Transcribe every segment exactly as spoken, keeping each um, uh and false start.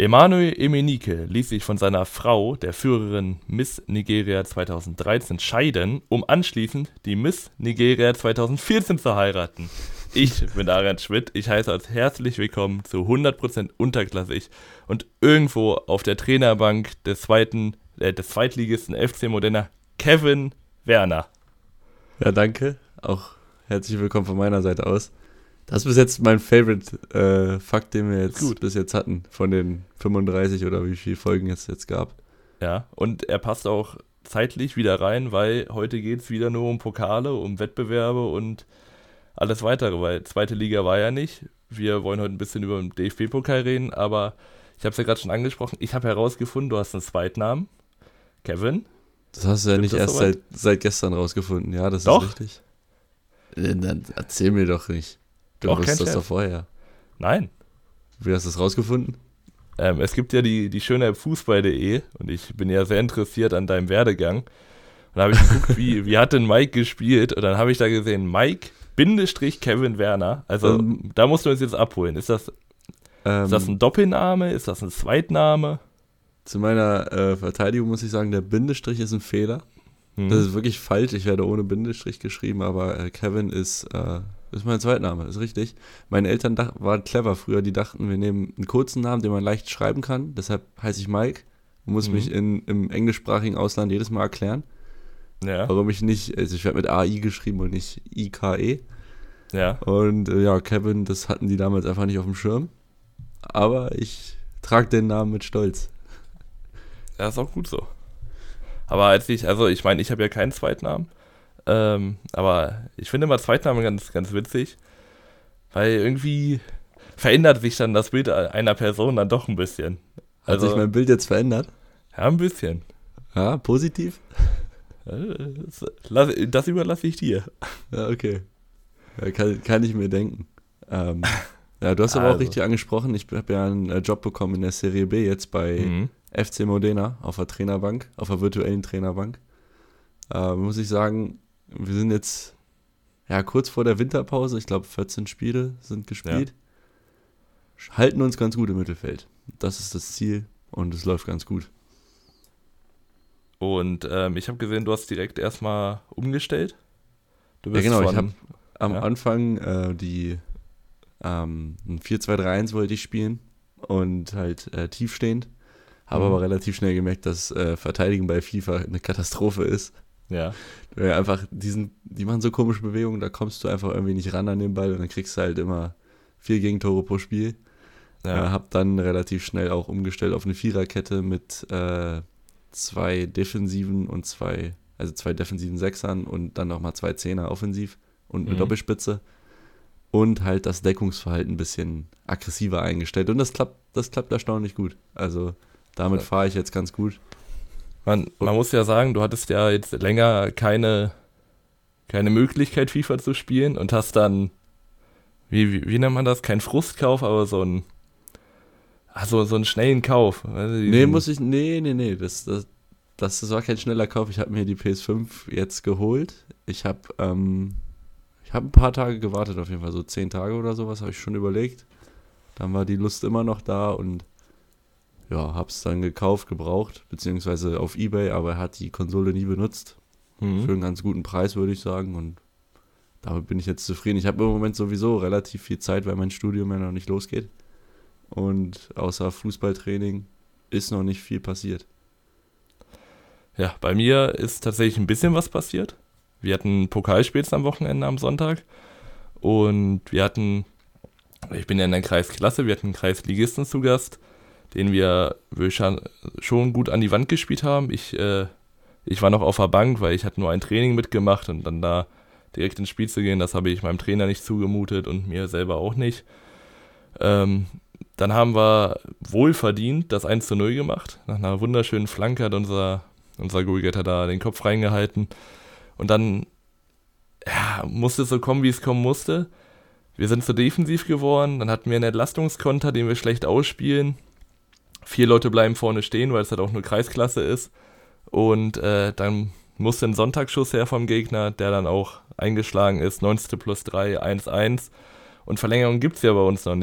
Emmanuel Emenike ließ sich von seiner Frau, der Führerin Miss Nigeria zweitausenddreizehn, scheiden, um anschließend die Miss Nigeria zweitausendvierzehn zu heiraten. Ich bin Arian Schmidt, ich heiße euch herzlich willkommen zu hundert Prozent unterklassig und irgendwo auf der Trainerbank des zweiten, äh, des Zweitligisten F C Modena, Kevin Werner. Ja, danke. Auch herzlich willkommen von meiner Seite aus. Das ist bis jetzt mein Favorite äh, Fakt, den wir jetzt Gut. bis jetzt hatten, von den fünfunddreißig oder wie viele Folgen es jetzt gab. Ja, und er passt auch zeitlich wieder rein, weil heute geht es wieder nur um Pokale, um Wettbewerbe und alles weitere, weil zweite Liga war ja nicht. Wir wollen heute ein bisschen über den D F B-Pokal reden, aber ich habe es ja gerade schon angesprochen, ich habe herausgefunden, du hast einen Zweitnamen, Kevin. Das hast du ja nicht erst seit, seit gestern rausgefunden, ja, das doch. ist richtig. Äh, dann erzähl mir doch nicht. Du doch, wusstest das doch vorher. Nein. Wie hast du es rausgefunden? Ähm, es gibt ja die, die schöne App Fußball punkt de und ich bin ja sehr interessiert an deinem Werdegang. Und da habe ich geguckt, wie, wie hat denn Mike gespielt? Und dann habe ich da gesehen, Mike, Bindestrich Kevin Werner. Also ähm, da musst du uns jetzt abholen. Ist das, ähm, ist das ein Doppelname? Ist das ein Zweitname? Zu meiner äh, Verteidigung muss ich sagen, der Bindestrich ist ein Fehler. Hm. Das ist wirklich falsch. Ich werde ohne Bindestrich geschrieben, aber äh, Kevin ist... Äh, Das ist mein Zweitname, ist richtig. Meine Eltern dach- waren clever früher, die dachten, wir nehmen einen kurzen Namen, den man leicht schreiben kann. Deshalb heiße ich Mike und muss mhm. mich in, im englischsprachigen Ausland jedes Mal erklären. Ja. Warum ich nicht, also ich werde mit A I geschrieben und nicht I K E. Ja. Und äh, ja, Kevin, das hatten die damals einfach nicht auf dem Schirm. Aber ich trage den Namen mit Stolz. Ja, ist auch gut so. Aber als ich, also ich meine, ich habe ja keinen Zweitnamen. Ähm, aber ich finde immer Zweitnamen ganz, ganz witzig, weil irgendwie verändert sich dann das Bild einer Person dann doch ein bisschen. Hat also, sich mein Bild jetzt verändert? Ja, ein bisschen. Ja, positiv? Das, das überlasse ich dir. Ja, okay. Ja, kann, kann ich mir denken. Ähm, ja, du hast aber also. auch richtig angesprochen, ich habe ja einen Job bekommen in der Serie B jetzt bei mhm. F C Modena auf der Trainerbank, auf der virtuellen Trainerbank. Äh, muss ich sagen, wir sind jetzt ja kurz vor der Winterpause. Ich glaube, vierzehn Spiele sind gespielt. Ja. Halten uns ganz gut im Mittelfeld. Das ist das Ziel und es läuft ganz gut. Und ähm, ich habe gesehen, du hast direkt erstmal umgestellt. Du bist ja, genau. Von, ich habe am ja. Anfang äh, die ähm, ein vier zwei drei eins wollte ich spielen und halt äh, tiefstehend. Habe mhm. aber relativ schnell gemerkt, dass äh, Verteidigen bei FIFA eine Katastrophe ist. Ja. Ja, einfach diesen, die machen so komische Bewegungen, da kommst du einfach irgendwie nicht ran an den Ball und dann kriegst du halt immer vier Gegentore pro Spiel. Ja. Äh, hab dann relativ schnell auch umgestellt auf eine Viererkette mit äh, zwei Defensiven und zwei, also zwei defensiven Sechsern und dann nochmal zwei Zehner offensiv und eine mhm. Doppelspitze. Und halt das Deckungsverhalten ein bisschen aggressiver eingestellt. Und das klappt, das klappt erstaunlich gut. Also damit ja. fahre ich jetzt ganz gut. Man, man muss ja sagen, du hattest ja jetzt länger keine, keine Möglichkeit, FIFA zu spielen und hast dann, wie, wie, wie nennt man das? Kein Frustkauf, aber so einen, also so einen schnellen Kauf. Also nee, muss ich, nee, nee, nee, das, das, das war kein schneller Kauf. Ich habe mir die P S fünf jetzt geholt. Ich habe ähm, ich habe ein paar Tage gewartet, auf jeden Fall so zehn Tage oder sowas, habe ich schon überlegt. Dann war die Lust immer noch da und ja, hab's dann gekauft, gebraucht, beziehungsweise auf Ebay, aber er hat die Konsole nie benutzt. Mhm. Für einen ganz guten Preis, würde ich sagen. Und damit bin ich jetzt zufrieden. Ich habe im Moment sowieso relativ viel Zeit, weil mein Studium ja noch nicht losgeht. Und außer Fußballtraining ist noch nicht viel passiert. Ja, bei mir ist tatsächlich ein bisschen was passiert. Wir hatten Pokalspiels am Wochenende am Sonntag. Und wir hatten, ich bin ja in der Kreisklasse, wir hatten einen Kreisligisten zu Gast, den wir schon gut an die Wand gespielt haben. Ich, äh, ich war noch auf der Bank, weil ich hatte nur ein Training mitgemacht und dann da direkt ins Spiel zu gehen, das habe ich meinem Trainer nicht zugemutet und mir selber auch nicht. Ähm, dann haben wir wohlverdient das eins zu null gemacht. Nach einer wunderschönen Flanke hat unser, unser Goalgetter da den Kopf reingehalten. Und dann ja, musste es so kommen, wie es kommen musste. Wir sind zu defensiv geworden, dann hatten wir einen Entlastungskonter, den wir schlecht ausspielen. Vier Leute bleiben vorne stehen, weil es halt auch nur Kreisklasse ist. Und äh, dann musste ein Sonntagsschuss her vom Gegner, der dann auch eingeschlagen ist. neunzig plus drei, eins eins. Und Verlängerung gibt es ja bei uns noch nicht.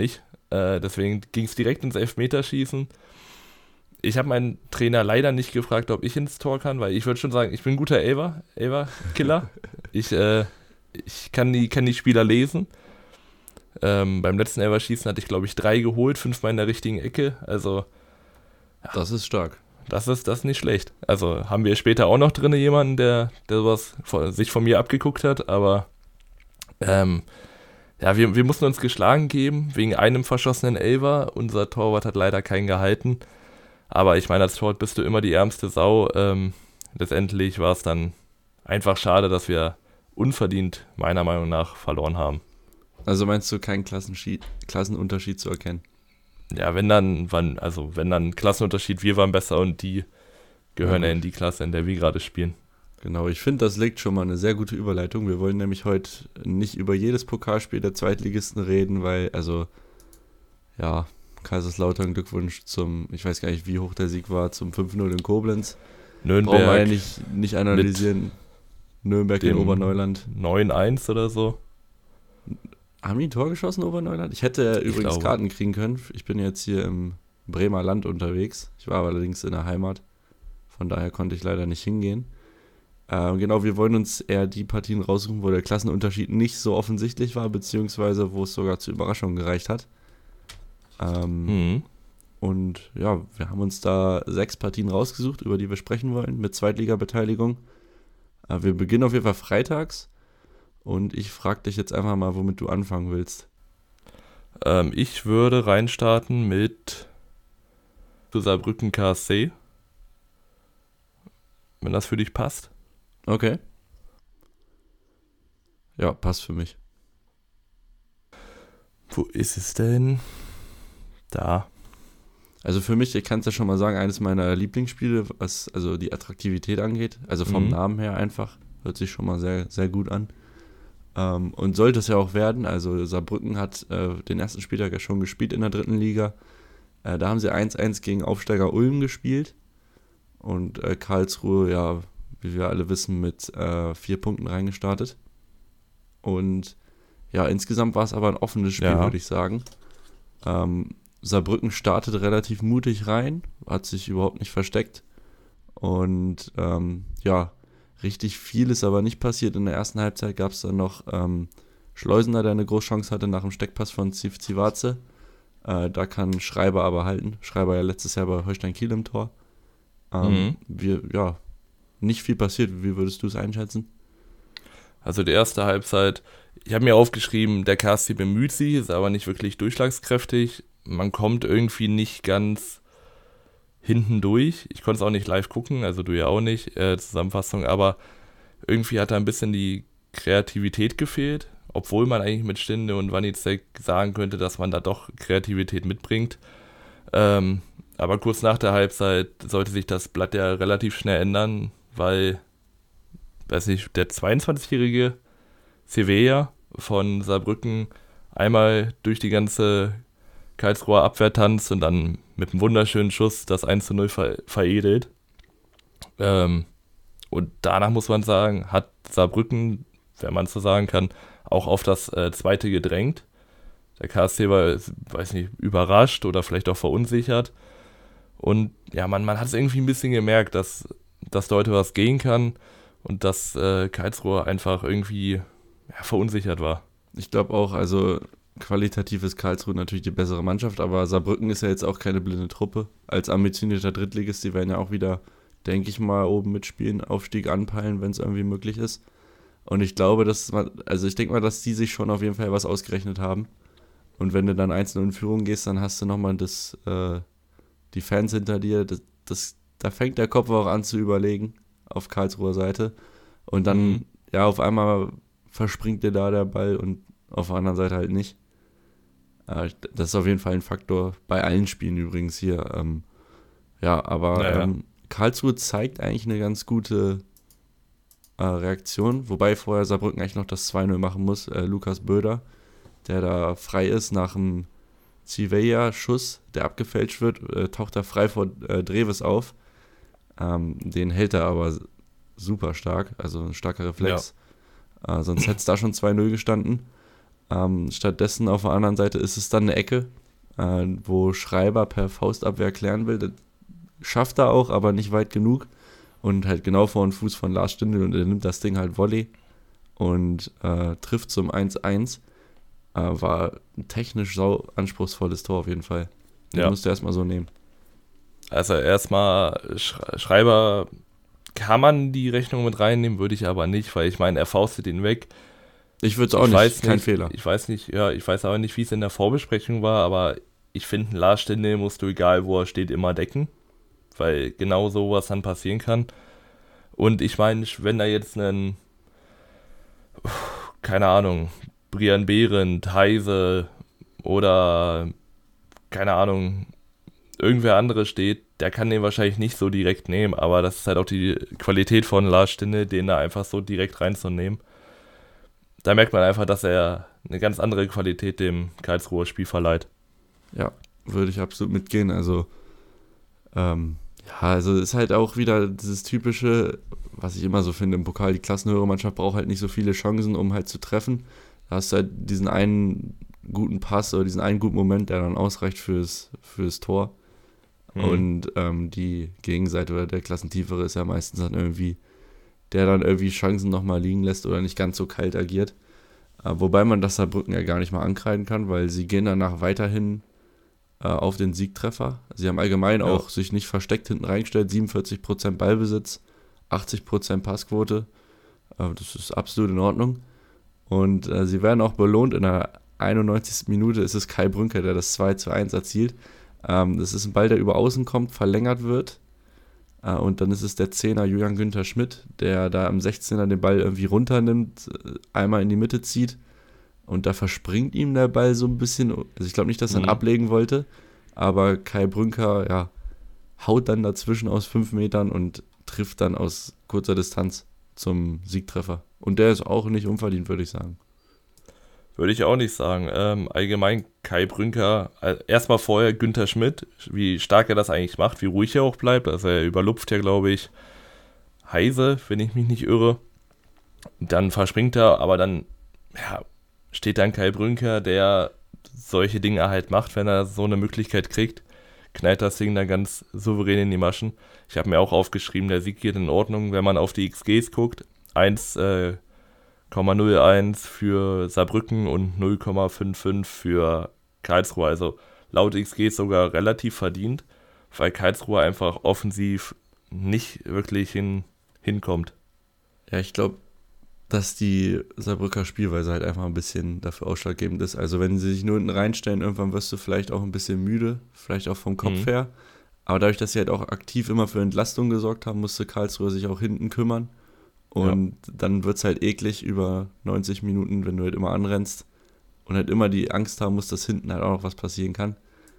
Äh, deswegen ging es direkt ins Elfmeterschießen. Ich habe meinen Trainer leider nicht gefragt, ob ich ins Tor kann, weil ich würde schon sagen, ich bin ein guter Elfer, Elfer-Killer. ich äh, ich kann, die, kann die Spieler lesen. Ähm, beim letzten Elferschießen hatte ich, glaube ich, drei geholt, fünfmal in der richtigen Ecke. Also, ja, das ist stark. Das ist, das ist nicht schlecht. Also haben wir später auch noch drin jemanden, der, der sowas von, sich von mir abgeguckt hat, aber ähm, ja, wir, wir mussten uns geschlagen geben wegen einem verschossenen Elfer. Unser Torwart hat leider keinen gehalten. Aber ich meine, als Torwart bist du immer die ärmste Sau. Ähm, letztendlich war es dann einfach schade, dass wir unverdient, meiner Meinung nach, verloren haben. Also meinst du keinen Klassenunterschied zu erkennen? Ja, wenn dann, wann, also wenn dann Klassenunterschied, wir waren besser und die gehören ja, ja in die Klasse, in der wir gerade spielen. Genau, ich finde, das legt schon mal eine sehr gute Überleitung. Wir wollen nämlich heute nicht über jedes Pokalspiel der Zweitligisten reden, weil, also, ja, Kaiserslautern, Glückwunsch zum, ich weiß gar nicht, wie hoch der Sieg war, zum fünf null in Koblenz. Nürnberg. Brauchen wir ja nicht, nicht analysieren. Nürnberg in Oberneuland. neun eins oder so. Haben die ein Tor geschossen, Oberneuland? Ich hätte ich übrigens glaube. Karten kriegen können. Ich bin jetzt hier im Bremer Land unterwegs. Ich war aber allerdings in der Heimat. Von daher konnte ich leider nicht hingehen. Ähm, genau, wir wollen uns eher die Partien raussuchen, wo der Klassenunterschied nicht so offensichtlich war, beziehungsweise wo es sogar zur Überraschung gereicht hat. Ähm, mhm. Und ja, wir haben uns da sechs Partien rausgesucht, über die wir sprechen wollen, mit Zweitliga-Beteiligung. Äh, wir beginnen auf jeden Fall freitags. Und ich frage dich jetzt einfach mal, womit du anfangen willst. Ähm, ich würde reinstarten mit Saarbrücken K S C. Wenn das für dich passt. Okay. Ja, passt für mich. Wo ist es denn? Da. Also für mich, ich kann es ja schon mal sagen, eines meiner Lieblingsspiele, was also die Attraktivität angeht. Also vom mhm. Namen her einfach. Hört sich schon mal sehr, sehr gut an. Ähm, und sollte es ja auch werden. Also Saarbrücken hat äh, den ersten Spieltag ja schon gespielt in der dritten Liga. Äh, da haben sie eins eins gegen Aufsteiger Ulm gespielt. Und äh, Karlsruhe, ja, wie wir alle wissen, mit äh, vier Punkten reingestartet. Und ja, insgesamt war es aber ein offenes Spiel, ja. würde ich sagen. Ähm, Saarbrücken startet relativ mutig rein, hat sich überhaupt nicht versteckt. Und ähm, ja, richtig viel ist aber nicht passiert. In der ersten Halbzeit gab es dann noch ähm, Schleusener, der eine Großchance hatte nach dem Steckpass von Zivace. Äh, da kann Schreiber aber halten. Schreiber ja letztes Jahr bei Holstein Kiel im Tor. Ähm, mhm. wir, ja, nicht viel passiert. Wie würdest du es einschätzen? Also die erste Halbzeit, ich habe mir aufgeschrieben, der K S C bemüht sich, ist aber nicht wirklich durchschlagskräftig. Man kommt irgendwie nicht ganz hinten durch. Ich konnte es auch nicht live gucken, also du ja auch nicht, äh, Zusammenfassung, aber irgendwie hat da ein bisschen die Kreativität gefehlt, obwohl man eigentlich mit Stinde und Wanizek sagen könnte, dass man da doch Kreativität mitbringt. Ähm, aber kurz nach der Halbzeit sollte sich das Blatt ja relativ schnell ändern, weil, weiß nicht, der zweiundzwanzigjährige Sevilla von Saarbrücken einmal durch die ganze Karlsruher Abwehr tanzt und dann mit einem wunderschönen Schuss das eins zu null ver- veredelt. Ähm, und danach muss man sagen, hat Saarbrücken, wenn man so sagen kann, auch auf das äh, zweite gedrängt. Der K S C war, weiß nicht, überrascht oder vielleicht auch verunsichert. Und ja, man, man hat es irgendwie ein bisschen gemerkt, dass, dass da heute was gehen kann und dass äh, Karlsruhe einfach irgendwie ja, verunsichert war. Ich glaube auch, also qualitativ ist Karlsruhe natürlich die bessere Mannschaft, aber Saarbrücken ist ja jetzt auch keine blinde Truppe. Als ambitionierter Drittligist, die werden ja auch wieder, denke ich mal, oben mitspielen, Aufstieg anpeilen, wenn es irgendwie möglich ist. Und ich glaube, dass man, also ich denke mal, dass die sich schon auf jeden Fall was ausgerechnet haben. Und wenn du dann eins null in Führung gehst, dann hast du nochmal das, äh, die Fans hinter dir, das, das, da fängt der Kopf auch an zu überlegen auf Karlsruher Seite. Und dann, mhm. ja, auf einmal verspringt dir da der Ball und auf der anderen Seite halt nicht. Das ist auf jeden Fall ein Faktor, bei allen Spielen übrigens hier. Ähm, ja, aber naja. ähm, Karlsruhe zeigt eigentlich eine ganz gute äh, Reaktion, wobei vorher Saarbrücken eigentlich noch das zwei null machen muss. Äh, Lukas Böder, der da frei ist nach einem Zivea-Schuss, der abgefälscht wird, äh, taucht er frei vor äh, Dreves auf. Ähm, den hält er aber super stark, also ein starker Reflex. Ja. Äh, sonst hätte es da schon zwei null gestanden. Ähm, stattdessen auf der anderen Seite ist es dann eine Ecke äh, wo Schreiber per Faustabwehr klären will. Das schafft er auch, aber nicht weit genug. Und halt genau vor den Fuß von Lars Stindl und er nimmt das Ding halt Volley und äh, trifft zum eins eins. Äh, war ein technisch sau anspruchsvolles Tor auf jeden Fall. Den Ja. musst du erstmal so nehmen. Also erstmal Sch- Schreiber kann man die Rechnung mit reinnehmen, würde ich aber nicht, weil ich meine, er faustet ihn weg. Ich würde es auch Ich nicht, weiß kein nicht, Fehler. Ich weiß nicht, ja, ich weiß aber nicht, wie es in der Vorbesprechung war, aber ich finde, Lars Stindl musst du, egal wo er steht, immer decken, weil genau sowas dann passieren kann. Und ich meine, wenn da jetzt einen, keine Ahnung, Brian Behrendt, Heise oder, keine Ahnung, irgendwer anderes steht, der kann den wahrscheinlich nicht so direkt nehmen, aber das ist halt auch die Qualität von Lars Stindl, den da einfach so direkt reinzunehmen. Da merkt man einfach, dass er eine ganz andere Qualität dem Karlsruher Spiel verleiht. Ja, würde ich absolut mitgehen. Also, ähm, ja, also ist halt auch wieder dieses typische, was ich immer so finde im Pokal, die klassenhöhere Mannschaft braucht halt nicht so viele Chancen, um halt zu treffen. Da hast du halt diesen einen guten Pass oder diesen einen guten Moment, der dann ausreicht fürs, fürs Tor. Mhm. Und ähm, die Gegenseite oder der Klassentiefere ist ja meistens dann irgendwie, der dann irgendwie Chancen nochmal liegen lässt oder nicht ganz so kalt agiert. Äh, wobei man das Saarbrücken ja gar nicht mal ankreiden kann, weil sie gehen danach weiterhin äh, auf den Siegtreffer. Sie haben allgemein Ja. auch sich nicht versteckt hinten reingestellt, siebenundvierzig Prozent Ballbesitz, achtzig Prozent Passquote. Äh, das ist absolut in Ordnung. Und äh, sie werden auch belohnt. In der einundneunzigsten Minute ist es Kai Brünker, der das zwei zu eins erzielt. Ähm, das ist ein Ball, der über Außen kommt, verlängert wird. Äh, und dann ist es der Zehner Julian Günther Schmidt, der da am sechzehner den Ball irgendwie runternimmt, äh, einmal in die Mitte zieht. Und da verspringt ihm der Ball so ein bisschen. Also ich glaube nicht, dass er ihn Mhm. ablegen wollte. Aber Kai Brünker, ja, haut dann dazwischen aus fünf Metern und trifft dann aus kurzer Distanz zum Siegtreffer. Und der ist auch nicht unverdient, würde ich sagen. Würde ich auch nicht sagen. Ähm, allgemein Kai Brünker, äh, erstmal vorher Günther Schmidt, wie stark er das eigentlich macht, wie ruhig er auch bleibt. Also er überlupft ja, glaube ich, Heise, wenn ich mich nicht irre. Dann verspringt er, aber dann ja, steht dann Kai Brünker, der solche Dinge halt macht, wenn er so eine Möglichkeit kriegt. Knallt das Ding dann ganz souverän in die Maschen. Ich habe mir auch aufgeschrieben, der Sieg geht in Ordnung, wenn man auf die X Gs guckt. eins Komma null eins für Saarbrücken und null Komma fünfundfünfzig für Karlsruhe. Also laut X Gs sogar relativ verdient, weil Karlsruhe einfach offensiv nicht wirklich hin, hinkommt. Ja, ich glaube, dass die Saarbrücker Spielweise halt einfach ein bisschen dafür ausschlaggebend ist. Also wenn sie sich nur hinten reinstellen, irgendwann wirst du vielleicht auch ein bisschen müde, vielleicht auch vom Kopf Mhm. her. Aber dadurch, dass sie halt auch aktiv immer für Entlastung gesorgt haben, musste Karlsruhe sich auch hinten kümmern. Und ja. Dann wird es halt eklig über neunzig Minuten, wenn du halt immer anrennst und halt immer die Angst haben musst, dass hinten halt auch noch was passieren kann.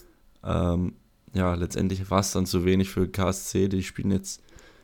Ähm, ja, letztendlich war es dann zu wenig für K S C. Die spielen jetzt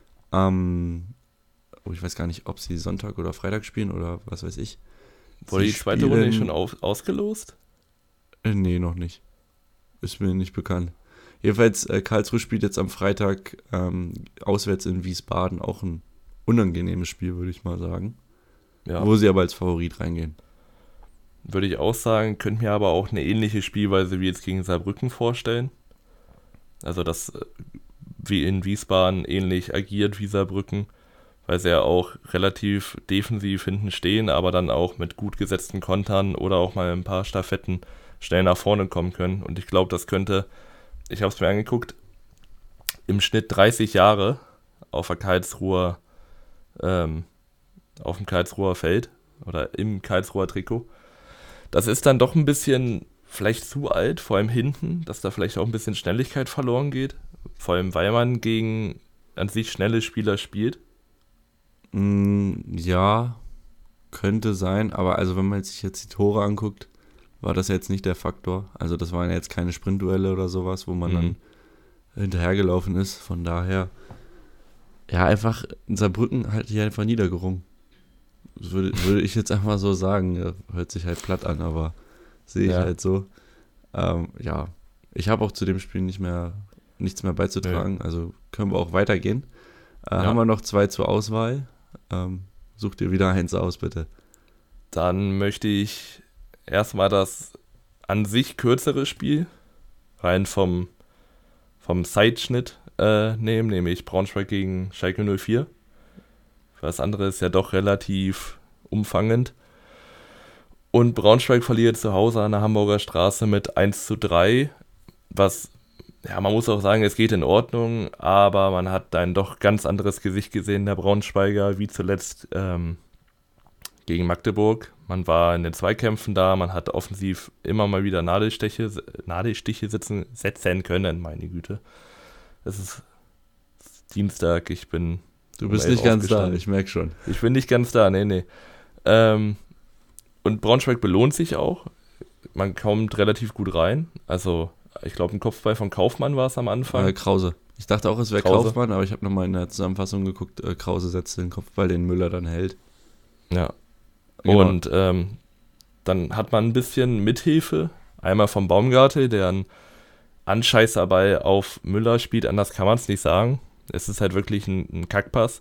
am, oh, ich weiß gar nicht, ob sie Sonntag oder Freitag spielen oder was weiß ich. Wurde die zweite spielen, Runde nicht schon auf, ausgelost? Äh, nee, noch nicht. Ist mir nicht bekannt. Jedenfalls, äh, Karlsruhe spielt jetzt am Freitag ähm, auswärts in Wiesbaden, auch ein unangenehmes Spiel, würde ich mal sagen. Ja. Wo sie aber als Favorit reingehen. Würde ich auch sagen, könnte mir aber auch eine ähnliche Spielweise wie jetzt gegen Saarbrücken vorstellen. Also, dass äh, wie in Wiesbaden ähnlich agiert wie Saarbrücken, weil sie ja auch relativ defensiv hinten stehen, aber dann auch mit gut gesetzten Kontern oder auch mal ein paar Staffetten schnell nach vorne kommen können. Und ich glaube, das könnte, ich habe es mir angeguckt, im Schnitt dreißig Jahre auf der Karlsruher, ähm, auf dem Karlsruher Feld oder im Karlsruher Trikot. Das ist dann doch ein bisschen vielleicht zu alt, vor allem hinten, dass da vielleicht auch ein bisschen Schnelligkeit verloren geht. Vor allem, weil man gegen an sich schnelle Spieler spielt. Mm, ja, könnte sein, aber also wenn man sich jetzt die Tore anguckt, war das jetzt nicht der Faktor. Also das waren jetzt keine Sprintduelle oder sowas, wo man mhm. dann hinterhergelaufen ist. Von daher, ja, einfach in Saarbrücken halt hier einfach niedergerungen. Würde, würde ich jetzt einfach so sagen. Ja, hört sich halt platt an, aber sehe ich ja. halt so. Ähm, ja, ich habe auch zu dem Spiel nicht mehr nichts mehr beizutragen. Nee. Also können wir auch weitergehen. Äh, ja. Haben wir noch zwei zur Auswahl. Ähm, such dir wieder eins aus, bitte. Dann möchte ich erstmal das an sich kürzere Spiel rein vom, vom Zeitschnitt äh, nehmen, nämlich Braunschweig gegen Schalke null vier. Das andere ist ja doch relativ umfangend. Und Braunschweig verliert zu Hause an der Hamburger Straße mit eins zu drei, was, ja, man muss auch sagen, es geht in Ordnung, aber man hat ein doch ganz anderes Gesicht gesehen, der Braunschweiger, wie zuletzt ähm, gegen Magdeburg. Man war in den Zweikämpfen da, man hat offensiv immer mal wieder Nadelstiche, Nadelstiche sitzen, setzen können, meine Güte. Es ist Dienstag, ich bin... Du bist nicht ganz da, ich merke schon. Ich bin nicht ganz da, nee, nee. Ähm, und Braunschweig belohnt sich auch. Man kommt relativ gut rein. Also, ich glaube, ein Kopfball von Kaufmann war es am Anfang. Äh, Krause. Ich dachte auch, es wäre Kaufmann, aber ich habe nochmal in der Zusammenfassung geguckt, äh, Krause setzt den Kopfball, den Müller dann hält. Ja. Genau. Und ähm, dann hat man ein bisschen Mithilfe. Einmal vom Baumgartel, der einen Anscheißerball auf Müller spielt, anders kann man es nicht sagen. Es ist halt wirklich ein, ein Kackpass.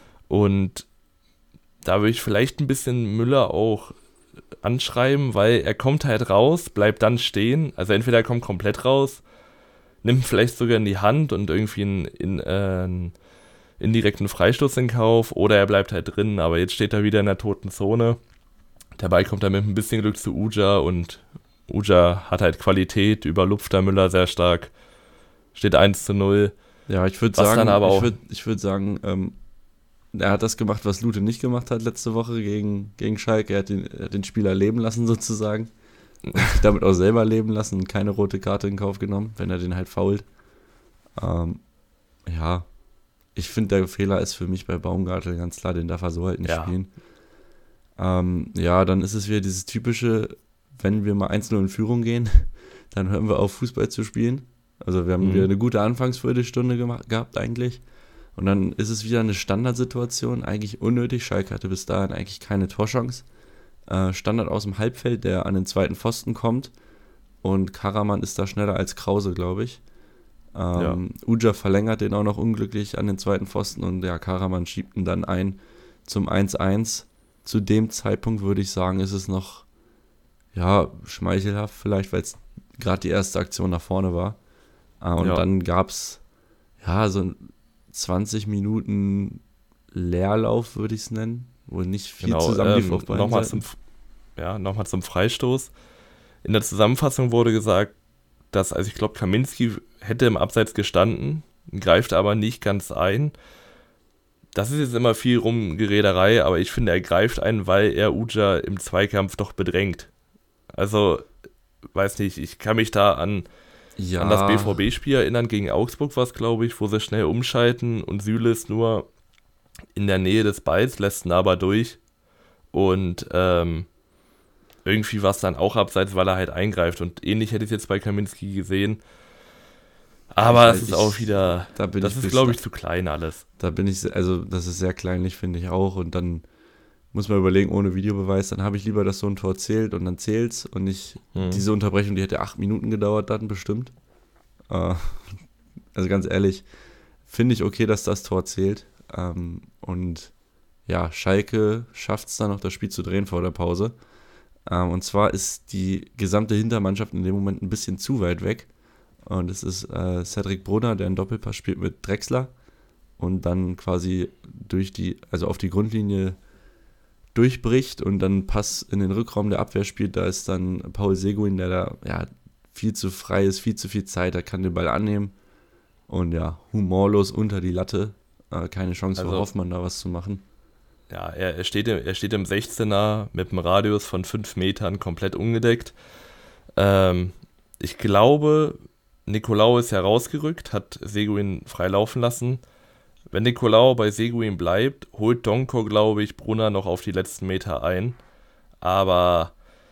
Und da würde ich vielleicht ein bisschen Müller auch anschreiben, weil er kommt halt raus, bleibt dann stehen. Also entweder er kommt komplett raus, nimmt vielleicht sogar in die Hand und irgendwie einen, in, äh, einen indirekten Freistoß in Kauf, oder er bleibt halt drin. Aber jetzt steht er wieder in der toten Zone. Der Ball kommt dann mit ein bisschen Glück zu Uja und Uja hat halt Qualität, überlupft der Müller sehr stark. Steht eins zu null. Ja, ich würde sagen, ich würd, ich würd sagen, ähm, er hat das gemacht, was Lute nicht gemacht hat letzte Woche gegen, gegen Schalke. Er hat, den, er hat den Spieler leben lassen sozusagen. Und sich damit auch selber leben lassen und keine rote Karte in Kauf genommen, wenn er den halt fault. Ähm, ja, ich finde, der Fehler ist für mich bei Baumgartel ganz klar, den darf er so halt nicht Ja. spielen. Ähm, ja, dann ist es wieder dieses typische, wenn wir mal eins null in Führung gehen, dann hören wir auf, Fußball zu spielen. Also wir haben Mhm. wieder eine gute Anfangsviertelstunde gemacht, gehabt eigentlich. Und dann ist es wieder eine Standardsituation, eigentlich unnötig. Schalke hatte bis dahin eigentlich keine Torchance. Äh, Standard aus dem Halbfeld, der an den zweiten Pfosten kommt. Und Karaman ist da schneller als Krause, glaube ich. Ähm, Uja verlängert den auch noch unglücklich an den zweiten Pfosten. Und ja, Karaman schiebt ihn dann ein zum eins eins. Zu dem Zeitpunkt würde ich sagen, ist es noch ja, schmeichelhaft vielleicht, weil es gerade die erste Aktion nach vorne war. Uh, und Ja. dann gab es ja so zwanzig Minuten Leerlauf, würde ich es nennen, wo nicht viel Genau, zusammenlief ähm, auf beiden nochmal Seiten. zum, ja, nochmal zum Freistoß. In der Zusammenfassung wurde gesagt, dass, also ich glaube, Kaminski hätte im Abseits gestanden, greift aber nicht ganz ein. Das ist jetzt immer viel Rumgerederei, aber ich finde, er greift ein, weil er Uja im Zweikampf doch bedrängt. Also, weiß nicht, ich kann mich da an, ja, an das B V B-Spiel erinnern, gegen Augsburg war es, glaube ich, wo sie schnell umschalten und Süle ist nur in der Nähe des Balls, lässt ihn aber durch. Und ähm, irgendwie war es dann auch abseits, weil er halt eingreift. Und ähnlich hätte ich es jetzt bei Kaminski gesehen. Aber Ich- es ist ich- auch wieder, da bin das ich ist, bis- glaube ich, zu klein alles. Da bin ich, se- also das ist sehr kleinlich, finde ich auch. Und dann muss man überlegen, ohne Videobeweis, dann habe ich lieber, dass so ein Tor zählt und dann zählt's und nicht Hm. diese Unterbrechung, die hätte acht Minuten gedauert dann bestimmt. Äh, also ganz ehrlich, finde ich okay, dass das Tor zählt. Ähm, und ja, Schalke schafft es dann noch, das Spiel zu drehen vor der Pause. Ähm, und zwar ist die gesamte Hintermannschaft in dem Moment ein bisschen zu weit weg. Und es ist äh, Cedric Brunner, der einen Doppelpass spielt mit Drexler und dann quasi durch die, also auf die Grundlinie durchbricht und dann einen Pass in den Rückraum der Abwehr spielt. Da ist dann Paul Seguin, der da ja viel zu frei ist, viel zu viel Zeit, er kann den Ball annehmen und ja, humorlos unter die Latte. Äh, keine Chance für Also- Hoffmann, da was zu machen. Ja, er, er, steht im, er steht im sechzehner mit einem Radius von fünf Metern komplett ungedeckt. Ähm, ich glaube, Nicolau ist herausgerückt, hat Seguin frei laufen lassen. Wenn Nicolau bei Seguin bleibt, holt Donko, glaube ich, Brunner noch auf die letzten Meter ein. Aber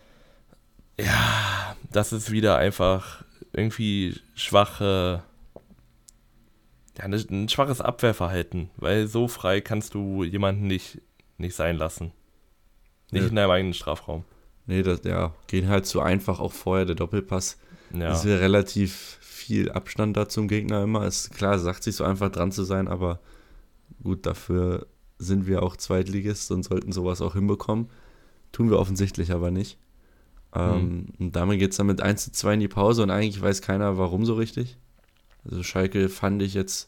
ja, das ist wieder einfach irgendwie schwache, ja, ne- ein schwaches Abwehrverhalten, weil so frei kannst du jemanden nicht, nicht sein lassen. Nicht Ja. in deinem eigenen Strafraum. Nee, das ja, geht halt zu einfach, auch vorher der Doppelpass. Ja. Es wäre relativ viel Abstand da zum Gegner immer. Ist klar, sagt sich so einfach dran zu sein, aber gut, dafür sind wir auch Zweitligist und sollten sowas auch hinbekommen. Tun wir offensichtlich aber nicht. Ähm, und damit geht es dann mit eins zu zwei in die Pause und eigentlich weiß keiner, warum so richtig. Also Schalke fand ich jetzt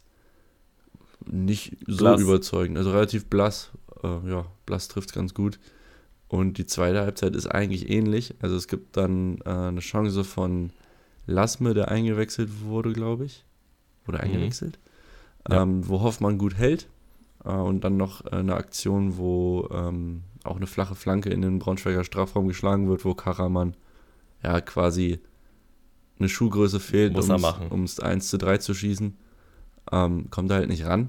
nicht so Blass. überzeugend. Also relativ blass. Äh, ja, blass trifft es ganz gut. Und die zweite Halbzeit ist eigentlich ähnlich. Also es gibt dann äh, eine Chance von Lasme, der eingewechselt wurde, glaube ich. Wurde Mhm. eingewechselt. Ja. Ähm, wo Hoffmann gut hält. Äh, und dann noch äh, eine Aktion, wo ähm, auch eine flache Flanke in den Braunschweiger Strafraum geschlagen wird, wo Karaman ja quasi eine Schuhgröße fehlt, Muss er machen. um es eins zu drei zu schießen. Ähm, kommt da halt nicht ran.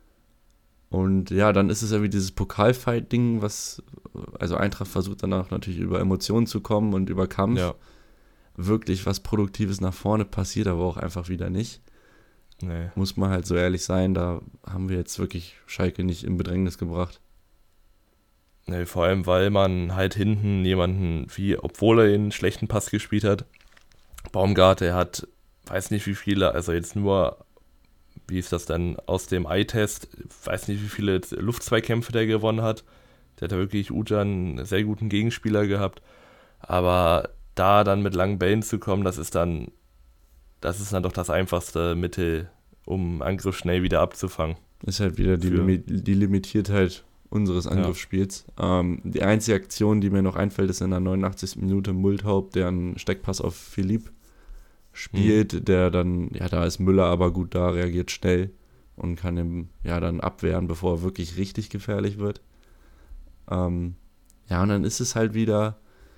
Und ja, dann ist es ja wie dieses Pokalfight-Ding, was, also Eintracht versucht danach natürlich über Emotionen zu kommen und über Kampf. Ja. Wirklich was Produktives nach vorne passiert, aber auch einfach wieder nicht. Nee. Muss man halt so ehrlich sein, da haben wir jetzt wirklich Schalke nicht in Bedrängnis gebracht. Nee, vor allem, weil man halt hinten jemanden, wie, obwohl er einen schlechten Pass gespielt hat, Baumgart, der hat, weiß nicht wie viele, also jetzt nur, wie ist das dann, aus dem Eye-Test, weiß nicht wie viele Luftzweikämpfe der gewonnen hat. Der hat ja wirklich Ujan einen sehr guten Gegenspieler gehabt. Aber da dann mit langen Bällen zu kommen, das ist dann, das ist dann doch das einfachste Mittel, um Angriff schnell wieder abzufangen. Ist halt wieder die, Für- Limi- die Limitiertheit unseres Angriffsspiels. Ähm, die einzige Aktion, die mir noch einfällt, ist in der neunundachtzigsten Minute Multhaupt, der einen Steckpass auf Philipp spielt, mhm. der dann, ja, da ist Müller aber gut da, reagiert schnell und kann ihn ja dann abwehren, bevor er wirklich richtig gefährlich wird. Ähm, ja, und dann ist es halt wieder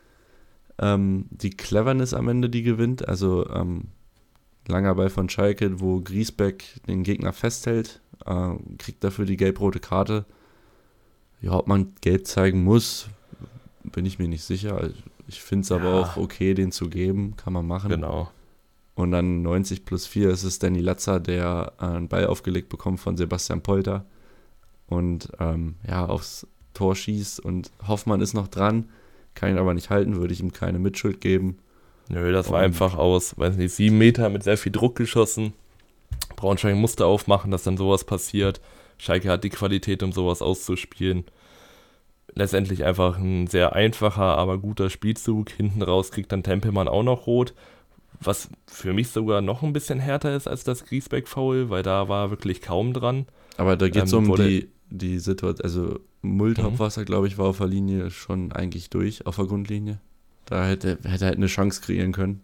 ähm, die Cleverness am Ende, die gewinnt. Also ähm, langer Ball von Schalke, wo Griesbeck den Gegner festhält, äh, kriegt dafür die gelb-rote Karte. Ja, ob man gelb zeigen muss, bin ich mir nicht sicher. Ich finde es Ja. aber auch okay, den zu geben, kann man machen. Genau. Und dann neunzig plus vier ist es Danny Latzer, der äh, einen Ball aufgelegt bekommt von Sebastian Polter und ähm, ja, aufs Tor schießt und Hoffmann ist noch dran, kann ihn aber nicht halten, würde ich ihm keine Mitschuld geben. Nö, das war Und- einfach aus, weiß nicht, sieben Meter mit sehr viel Druck geschossen. Braunschweig musste aufmachen, dass dann sowas passiert. Schalke hat die Qualität, um sowas auszuspielen. Letztendlich einfach ein sehr einfacher, aber guter Spielzug. Hinten raus kriegt dann Tempelmann auch noch rot, was für mich sogar noch ein bisschen härter ist als das Griesbeck-Foul, weil da war wirklich kaum dran. Aber da geht es Ähm, um wurde- die, die Situation, also Multhauptwasser, Mhm. glaube ich, war auf der Linie schon eigentlich durch, auf der Grundlinie. Da hätte er hätte halt eine Chance kreieren können.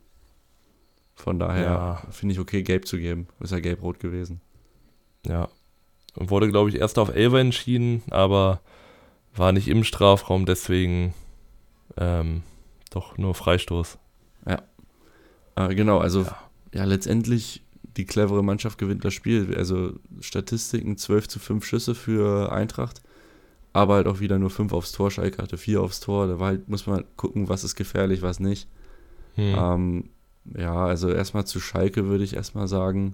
Von daher Ja. finde ich okay, gelb zu geben. Ist ja gelb-rot gewesen. Ja. Und wurde, glaube ich, erst auf Elfer entschieden, aber war nicht im Strafraum, deswegen ähm, doch nur Freistoß. Äh, genau, also Ja. ja, letztendlich die clevere Mannschaft gewinnt das Spiel. Also Statistiken zwölf zu fünf Schüsse für Eintracht, aber halt auch wieder nur fünf aufs Tor. Schalke hatte vier aufs Tor. Da war halt, muss man halt gucken, was ist gefährlich, was nicht. Hm. Ähm, ja, also erstmal zu Schalke würde ich erstmal sagen,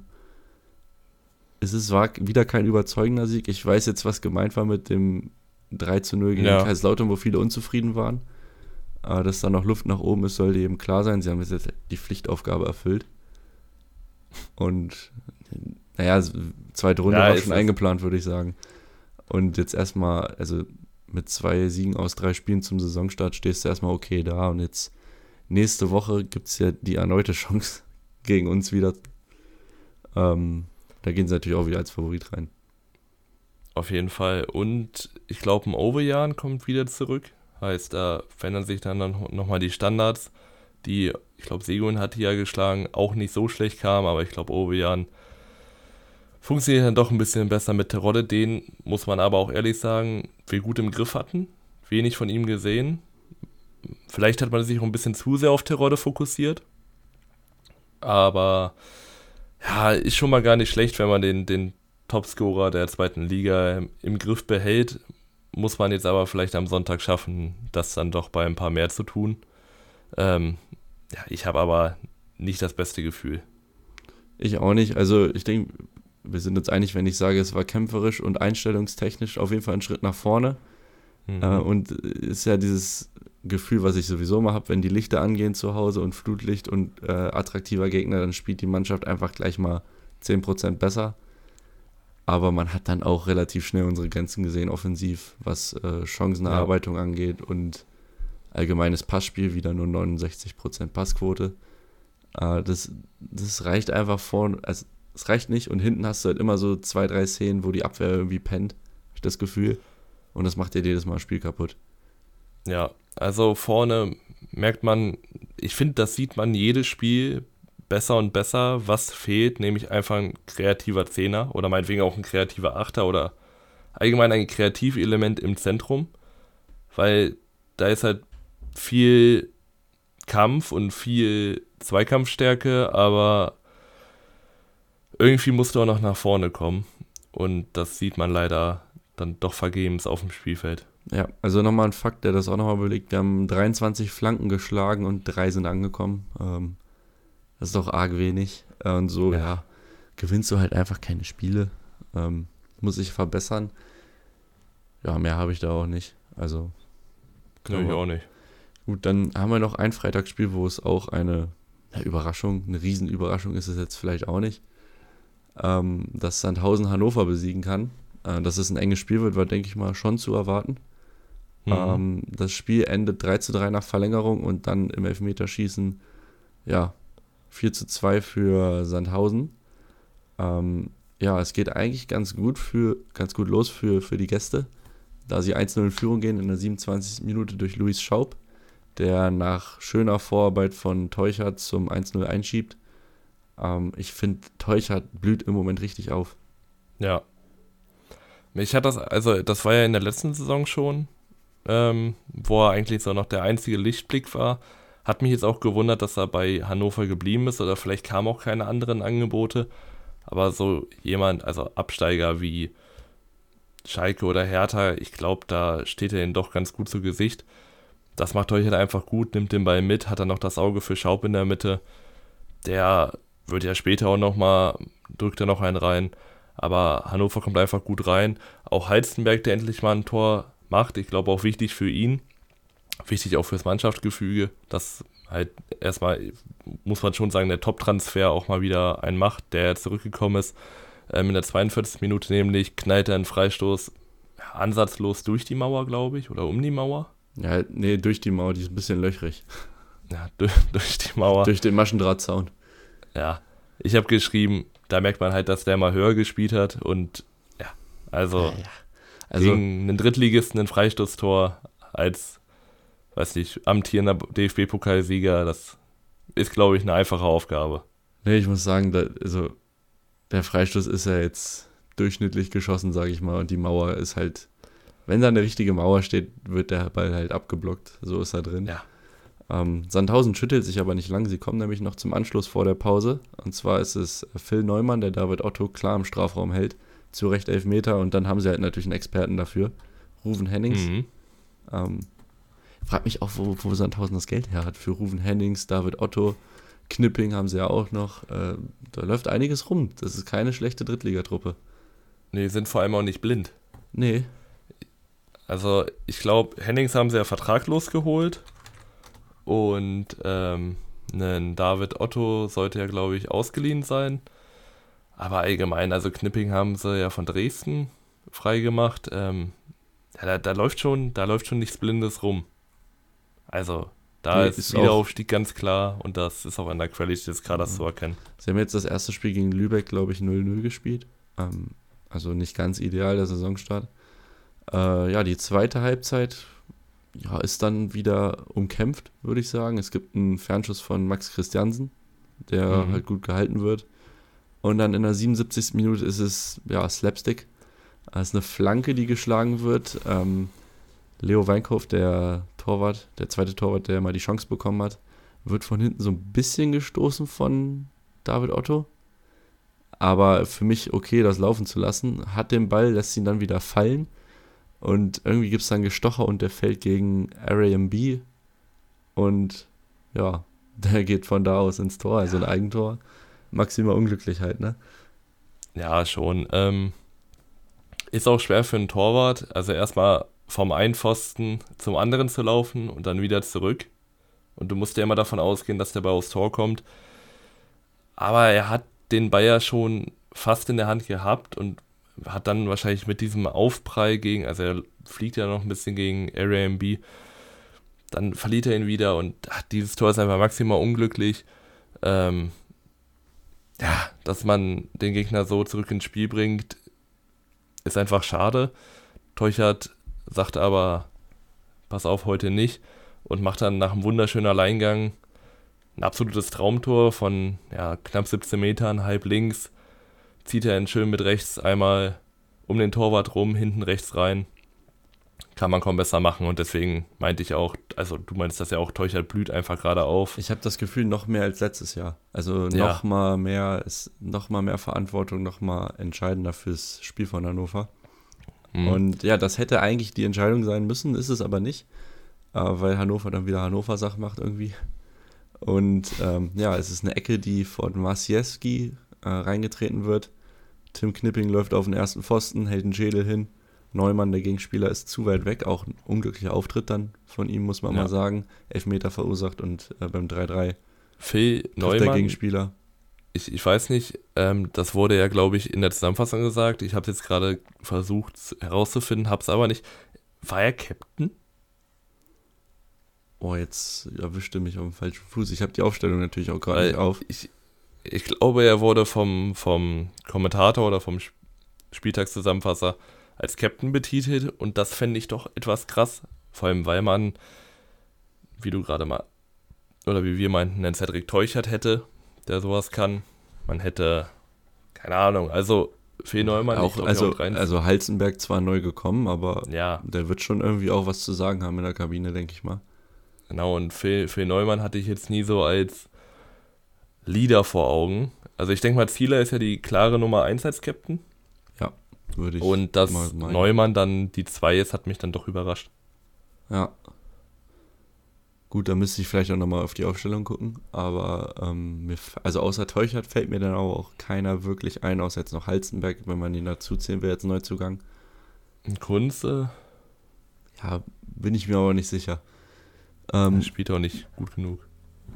es ist, war wieder kein überzeugender Sieg. Ich weiß jetzt, was gemeint war mit dem drei zu null gegen Ja. Kaiserslautern, wo viele unzufrieden waren. Äh, dass da noch Luft nach oben ist, sollte eben klar sein. Sie haben jetzt die Pflichtaufgabe erfüllt. Und naja, zweite Runde Ja, war ist schon es. eingeplant, würde ich sagen. Und jetzt erstmal, also mit zwei Siegen aus drei Spielen zum Saisonstart stehst du erstmal okay da. Und jetzt nächste Woche gibt es ja die erneute Chance gegen uns wieder. Ähm, da gehen sie natürlich auch wieder als Favorit rein. Auf jeden Fall. Und ich glaube, ein Overjan kommt wieder zurück. Heißt, da verändern sich dann nochmal die Standards, die, ich glaube, Seguin hat die ja geschlagen, auch nicht so schlecht kamen, aber ich glaube, Overjan funktioniert dann doch ein bisschen besser mit Terodde. Den, muss man aber auch ehrlich sagen, wir gut im Griff hatten. Wenig von ihm gesehen. Vielleicht hat man sich auch ein bisschen zu sehr auf Terodde fokussiert. Aber ja, ist schon mal gar nicht schlecht, wenn man den, den Topscorer der zweiten Liga im, im Griff behält. Muss man jetzt aber vielleicht am Sonntag schaffen, das dann doch bei ein paar mehr zu tun. Ähm, ja, ich habe aber nicht das beste Gefühl. Ich auch nicht. Also ich denke, wir sind uns einig, wenn ich sage, es war kämpferisch und einstellungstechnisch auf jeden Fall ein Schritt nach vorne. Mhm. Äh, und ist ja dieses Gefühl, was ich sowieso mal habe, wenn die Lichter angehen zu Hause und Flutlicht und äh, attraktiver Gegner, dann spielt die Mannschaft einfach gleich mal zehn Prozent besser. Aber man hat dann auch relativ schnell unsere Grenzen gesehen, offensiv, was äh, Chancenerarbeitung angeht und allgemeines Passspiel wieder nur neunundsechzig Prozent Passquote. Äh, das, das reicht einfach vorne, also es reicht nicht und hinten hast du halt immer so zwei, drei Szenen, wo die Abwehr irgendwie pennt, hab ich das Gefühl. Und das macht dir jedes Mal das Spiel kaputt. Ja, also vorne merkt man, ich finde, das sieht man jedes Spiel besser und besser, was fehlt, nämlich einfach ein kreativer Zehner oder meinetwegen auch ein kreativer Achter oder allgemein ein Kreativelement im Zentrum, weil da ist halt viel Kampf und viel Zweikampfstärke, aber irgendwie musst du auch noch nach vorne kommen und das sieht man leider dann doch vergebens auf dem Spielfeld. Ja, also nochmal ein Fakt, der das auch nochmal belegt. Wir haben dreiundzwanzig Flanken geschlagen und drei sind angekommen. Ähm, das ist doch arg wenig. Äh, und so, ja. ja, gewinnst du halt einfach keine Spiele. Ähm, muss ich verbessern. Ja, mehr habe ich da auch nicht. Also, glaube ich auch nicht. Gut, dann haben wir noch ein Freitagsspiel, wo es auch eine, eine Überraschung, eine Riesenüberraschung ist es jetzt vielleicht auch nicht, ähm, dass Sandhausen Hannover besiegen kann. Äh, dass es ein enges Spiel wird, war, denke ich mal, schon zu erwarten. Mhm. Ähm, das Spiel endet drei zu drei nach Verlängerung und dann im Elfmeterschießen, ja, vier zu zwei für Sandhausen. Ähm, ja, es geht eigentlich ganz gut für, ganz gut los für, für die Gäste, da sie eins zu null in Führung gehen in der siebenundzwanzigsten Minute durch Luis Schaub, der nach schöner Vorarbeit von Teuchert zum eins zu null einschiebt. Ähm, ich finde, Teuchert blüht im Moment richtig auf. Ja. Mich hat das, also das war ja in der letzten Saison schon, ähm, wo er eigentlich so noch der einzige Lichtblick war. Hat mich jetzt auch gewundert, dass er bei Hannover geblieben ist oder vielleicht kamen auch keine anderen Angebote. Aber so jemand, also Absteiger wie Schalke oder Hertha, ich glaube, da steht er ihnen doch ganz gut zu Gesicht. Das macht euch halt einfach gut, nimmt den Ball mit, hat dann noch das Auge für Schaub in der Mitte. Der wird ja später auch nochmal, drückt er noch einen rein. Aber Hannover kommt einfach gut rein. Auch Halstenberg, der endlich mal ein Tor macht. Ich glaube auch wichtig für ihn. Wichtig auch fürs Mannschaftsgefüge. Dass halt erstmal, muss man schon sagen, der Top-Transfer auch mal wieder einen macht, der jetzt zurückgekommen ist. Ähm, in der zweiundvierzigsten Minute nämlich knallt er einen Freistoß ja, ansatzlos durch die Mauer, glaube ich. Oder um die Mauer. Ja, nee, durch die Mauer, die ist ein bisschen löchrig. Ja, durch, durch die Mauer. Durch den Maschendrahtzaun. Ja, ich habe geschrieben, da merkt man halt, dass der mal höher gespielt hat und ja, also, ja, ja. also gegen einen Drittligisten ein Freistoßtor als, weiß nicht, amtierender D F B-Pokalsieger, das ist, glaube ich, eine einfache Aufgabe. Nee, ich muss sagen, da, also der Freistoß ist ja jetzt durchschnittlich geschossen, sage ich mal, und die Mauer ist halt, wenn da eine richtige Mauer steht, wird der Ball halt abgeblockt, so ist er drin. Ja. Ähm, Sandhausen schüttelt sich aber nicht lang, sie kommen nämlich noch zum Anschluss vor der Pause. Und zwar ist es Phil Neumann, der David Otto klar im Strafraum hält, zu Recht Elfmeter und dann haben sie halt natürlich einen Experten dafür, Ruven Hennings. Mhm. Ähm, frag mich auch, wo, wo Sandhausen das Geld her hat für Ruven Hennings, David Otto, Knipping haben sie ja auch noch. Äh, da läuft einiges rum, das ist keine schlechte Drittligatruppe. Nee, sind vor allem auch nicht blind. Nee. Also ich glaube, Hennings haben sie ja vertraglos geholt. Und ähm, ein David Otto sollte ja, glaube ich, ausgeliehen sein. Aber allgemein, also Knipping haben sie ja von Dresden freigemacht. Ähm, ja, da, da läuft schon, da läuft schon nichts Blindes rum. Also, da nee, ist, ist Wiederaufstieg ganz klar und das ist auch an der Qualität des Kaders ja. zu erkennen. Sie haben jetzt das erste Spiel gegen Lübeck, glaube ich, null null gespielt. Ähm, also nicht ganz ideal, der Saisonstart. Äh, ja, die zweite Halbzeit ja, ist dann wieder umkämpft, würde ich sagen. Es gibt einen Fernschuss von Max Christiansen, der mhm. halt gut gehalten wird. Und dann in der siebenundsiebzigsten Minute ist es ja Slapstick. Es ist eine Flanke, die geschlagen wird. Ähm, Leo Weinkauf, der Torwart, der zweite Torwart, der mal die Chance bekommen hat, wird von hinten so ein bisschen gestoßen von David Otto. Aber für mich okay, das laufen zu lassen. Hat den Ball, lässt ihn dann wieder fallen. Und irgendwie gibt es dann Gestocher und der fällt gegen R A M B. Und ja, der geht von da aus ins Tor, also ja. ein Eigentor. Maximal unglücklich halt, ne? Ja, schon. Ähm, ist auch schwer für einen Torwart. Also erstmal vom einen Pfosten zum anderen zu laufen und dann wieder zurück. Und du musst ja immer davon ausgehen, dass der Ball aufs Tor kommt. Aber er hat den Ball ja schon fast in der Hand gehabt und hat dann wahrscheinlich mit diesem Aufprall gegen, also er fliegt ja noch ein bisschen gegen R A M B, dann verliert er ihn wieder und ach, dieses Tor ist einfach maximal unglücklich. Ähm, ja, dass man den Gegner so zurück ins Spiel bringt, ist einfach schade. Teuchert sagt aber, pass auf, heute nicht und macht dann nach einem wunderschönen Alleingang ein absolutes Traumtor von ja, knapp siebzehn Metern, halb links, zieht er ihn schön mit rechts einmal um den Torwart rum, hinten rechts rein. Kann man kaum besser machen und deswegen meinte ich auch, also du meinst das ja auch, Teuchert blüht einfach gerade auf. Ich habe das Gefühl, noch mehr als letztes Jahr. Also Ja. noch mal mehr, ist noch mal mehr Verantwortung, noch mal entscheidender fürs Spiel von Hannover. Mhm. Und ja, das hätte eigentlich die Entscheidung sein müssen, ist es aber nicht, äh, weil Hannover dann wieder Hannover-Sachen macht irgendwie. Und ähm, ja, es ist eine Ecke, die von Maciejewski äh, reingetreten wird. Tim Knipping läuft auf den ersten Pfosten, hält den Schädel hin. Neumann, der Gegenspieler, ist zu weit weg. Auch ein unglücklicher Auftritt dann von ihm, muss man Ja. mal sagen. Elfmeter verursacht und äh, beim drei drei Phil trifft der Neumann, Gegenspieler. ich, ich weiß nicht, ähm, das wurde ja, glaube ich, in der Zusammenfassung gesagt. Ich habe es jetzt gerade versucht zu- herauszufinden, habe es aber nicht. War er Captain? Oh, jetzt erwischte mich auf dem falschen Fuß. Ich habe die Aufstellung natürlich auch gerade Weil nicht auf. Ich, ich glaube, er wurde vom, vom Kommentator oder vom Sp- Spieltagszusammenfasser als Captain betitelt und das fände ich doch etwas krass. Vor allem, weil man, wie du gerade mal, oder wie wir meinten, einen Cedric Teuchert hätte, der sowas kann. Man hätte, keine Ahnung, also Phil Neumann, auch, glaub, also, auch rein- also Halzenberg zwar neu gekommen, aber ja, der wird schon irgendwie auch was zu sagen haben in der Kabine, denke ich mal. genau, und Phil, Phil Neumann hatte ich jetzt nie so als Leader vor Augen. Also ich denke mal, Zieler ist ja die klare Nummer eins als Captain. Würde ich Und dass mal meinen. Neumann dann die zwei ist, hat mich dann doch überrascht. Ja. Gut, da müsste ich vielleicht auch nochmal auf die Aufstellung gucken, aber ähm, mir, f- also außer Teuchert fällt mir dann auch keiner wirklich ein, außer jetzt noch Halzenberg, wenn man ihn dazu zählen will, jetzt Neuzugang. Und Kunze Ja, bin ich mir aber nicht sicher. Ähm, ähm, spielt auch nicht gut genug.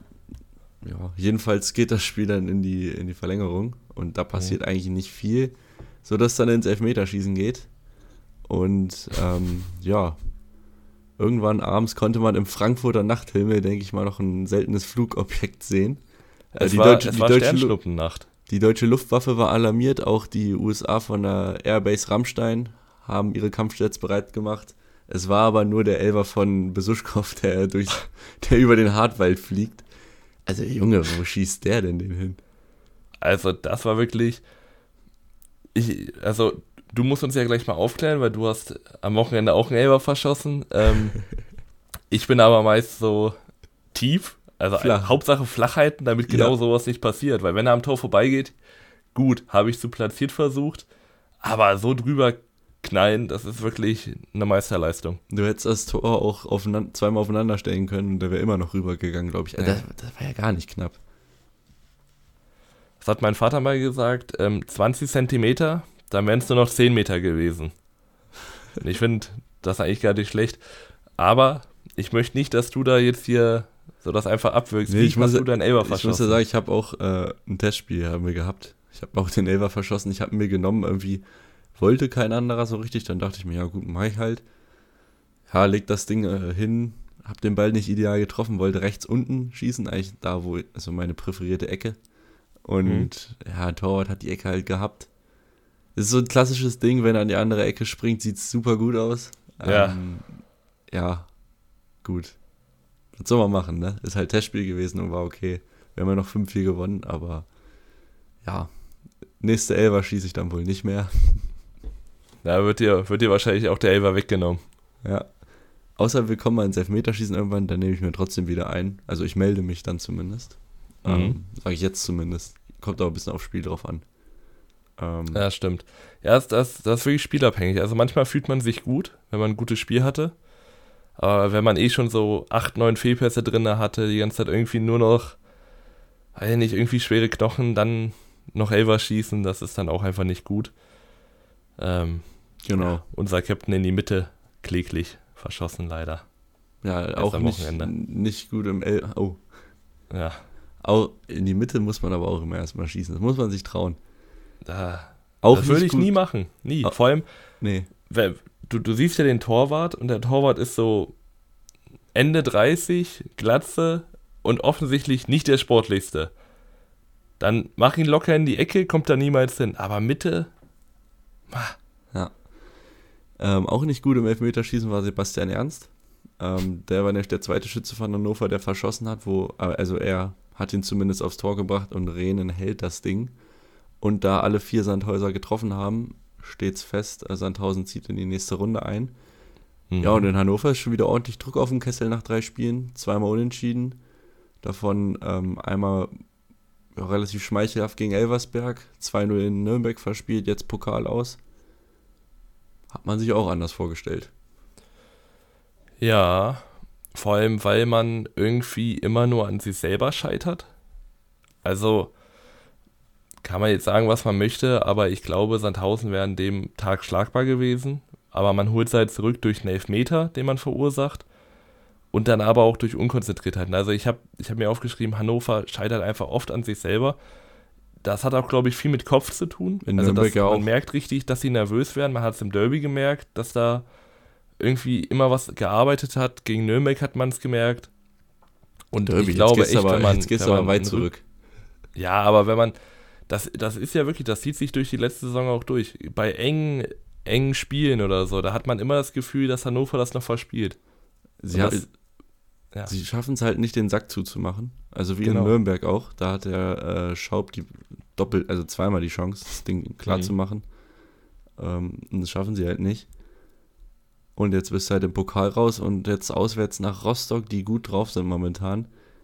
ja, jedenfalls geht das Spiel dann in die, in die Verlängerung und da passiert eigentlich nicht viel, sodass dann ins Elfmeterschießen geht. Und ähm, ja, irgendwann abends konnte man im Frankfurter Nachthimmel, denke ich mal, noch ein seltenes Flugobjekt sehen. Äh, Es die, war, deutsche, es die, war deutsche Lu- Sternschnuppennacht. die deutsche Luftwaffe war alarmiert, auch die U S A von der Airbase Rammstein haben ihre Kampfjets bereit gemacht. Es war aber nur der Elfer von Besuschkow, der, durch, der über den Hartwald fliegt. Also Junge, wo schießt der denn den hin? Also das war wirklich... Ich, also du musst uns ja gleich mal aufklären, weil du hast am Wochenende auch einen Elfer verschossen. Ähm, ich bin aber meist so tief, also Flach. Hauptsache flach halten, damit genau Ja. sowas nicht passiert. Weil wenn er am Tor vorbeigeht, gut, habe ich zu platziert versucht, aber so drüber knallen, das ist wirklich eine Meisterleistung. Du hättest das Tor auch aufeinander, zweimal aufeinander stellen können und der wäre immer noch rübergegangen, glaube ich. Ja. Das, das war ja gar nicht knapp. Das hat mein Vater mal gesagt, ähm, zwanzig Zentimeter, dann wären es nur noch zehn Meter gewesen. Und ich finde das eigentlich gar nicht schlecht. Aber ich möchte nicht, dass du da jetzt hier so das einfach abwirkst. Nee, Wie ich hast muss- du deinen Elfer Ich muss ja verschossen? sagen, ich habe auch äh, ein Testspiel haben wir gehabt. Ich habe auch den Elfer verschossen. Ich habe mir genommen, irgendwie wollte kein anderer so richtig. Dann dachte ich mir, ja gut, mach ich halt. Ja, leg das Ding äh, hin, hab den Ball nicht ideal getroffen, wollte rechts unten schießen, eigentlich da, wo, also meine präferierte Ecke. Und ja, Torwart hat die Ecke halt gehabt. Das ist so ein klassisches Ding, wenn er an die andere Ecke springt, sieht es super gut aus. Ja. Ähm, ja, gut. Was soll man machen, ne? Ist halt Testspiel gewesen und war okay. Wir haben ja noch fünf vier gewonnen, aber ja, nächste Elfer schieße ich dann wohl nicht mehr. Da wird dir, wird dir wahrscheinlich auch der Elfer weggenommen. Ja. Außer wir kommen mal ins Elfmeterschießen irgendwann, dann nehme ich mir trotzdem wieder ein. Also ich melde mich dann zumindest. Mhm. Ähm, Sage ich jetzt zumindest. Kommt auch ein bisschen aufs Spiel drauf an. Ähm, Ja, stimmt. Ja, das, das, das ist wirklich spielabhängig. Also manchmal fühlt man sich gut, wenn man ein gutes Spiel hatte. Aber wenn man eh schon so acht, neun Fehlpässe drin hatte, die ganze Zeit irgendwie nur noch, weiß ich nicht, irgendwie schwere Knochen, dann noch Elfer schießen, das ist dann auch einfach nicht gut. Ähm, genau. ja, unser Captain in die Mitte kläglich verschossen, leider. Ja, auch am nicht, Wochenende. nicht gut im El Oh. Ja, Auch in die Mitte muss man aber auch immer erstmal schießen. Das muss man sich trauen. da, Auch das würde nicht ich gut. nie machen. Nie. Ah. Vor allem, Nee. wer- du, du siehst ja den Torwart und der Torwart ist so Ende dreißig, Glatze und offensichtlich nicht der sportlichste. Dann mach ihn locker in die Ecke, kommt da niemals hin. Aber Mitte, Ja. Ähm, auch nicht gut im Elfmeterschießen war Sebastian Ernst. Ähm, der war nämlich der zweite Schütze von Hannover, der verschossen hat, wo, also er hat ihn zumindest aufs Tor gebracht und Rehnen hält das Ding. Und da alle vier Sandhäuser getroffen haben, steht's fest, äh, Sandhausen zieht in die nächste Runde ein. mhm. Ja, und in Hannover ist schon wieder ordentlich Druck auf dem Kessel nach drei Spielen, zweimal unentschieden. Davon ähm, einmal ja, relativ schmeichelhaft gegen Elversberg, zwei null in Nürnberg verspielt, jetzt Pokal aus. Hat man sich auch anders vorgestellt. Ja, vor allem, weil man irgendwie immer nur an sich selber scheitert. Also kann man jetzt sagen, was man möchte, aber ich glaube, Sandhausen wäre an dem Tag schlagbar gewesen. Aber man holt es halt zurück durch einen Elfmeter, den man verursacht. Und dann aber auch durch Unkonzentriertheiten. Also ich habe ich hab mir aufgeschrieben, Hannover scheitert einfach oft an sich selber. Das hat auch, glaube ich, viel mit Kopf zu tun. In also Nürnberg das, ja man auch. merkt richtig, dass sie nervös werden. Man hat es im Derby gemerkt, dass da irgendwie immer was gearbeitet hat. Gegen Nürnberg hat man es gemerkt. Und Derby, ich glaube jetzt gehst echt, du aber, wenn man... jetzt gehst wenn du aber man weit einen zurück. Ja, aber wenn man, das, das ist ja wirklich, das zieht sich durch die letzte Saison auch durch. Bei engen, engen Spielen oder so, da hat man immer das Gefühl, dass Hannover das noch verspielt. Sie, Und ha- das- ja. sie schaffen es halt nicht, den Sack zuzumachen. Also wie Genau. in Nürnberg auch. Da hat der äh, Schaub die doppelt, also zweimal die Chance, das Ding klar Mhm. zu machen. Ähm, und das schaffen sie halt nicht. Und jetzt bist du halt im Pokal raus und jetzt auswärts nach Rostock, die gut drauf sind momentan.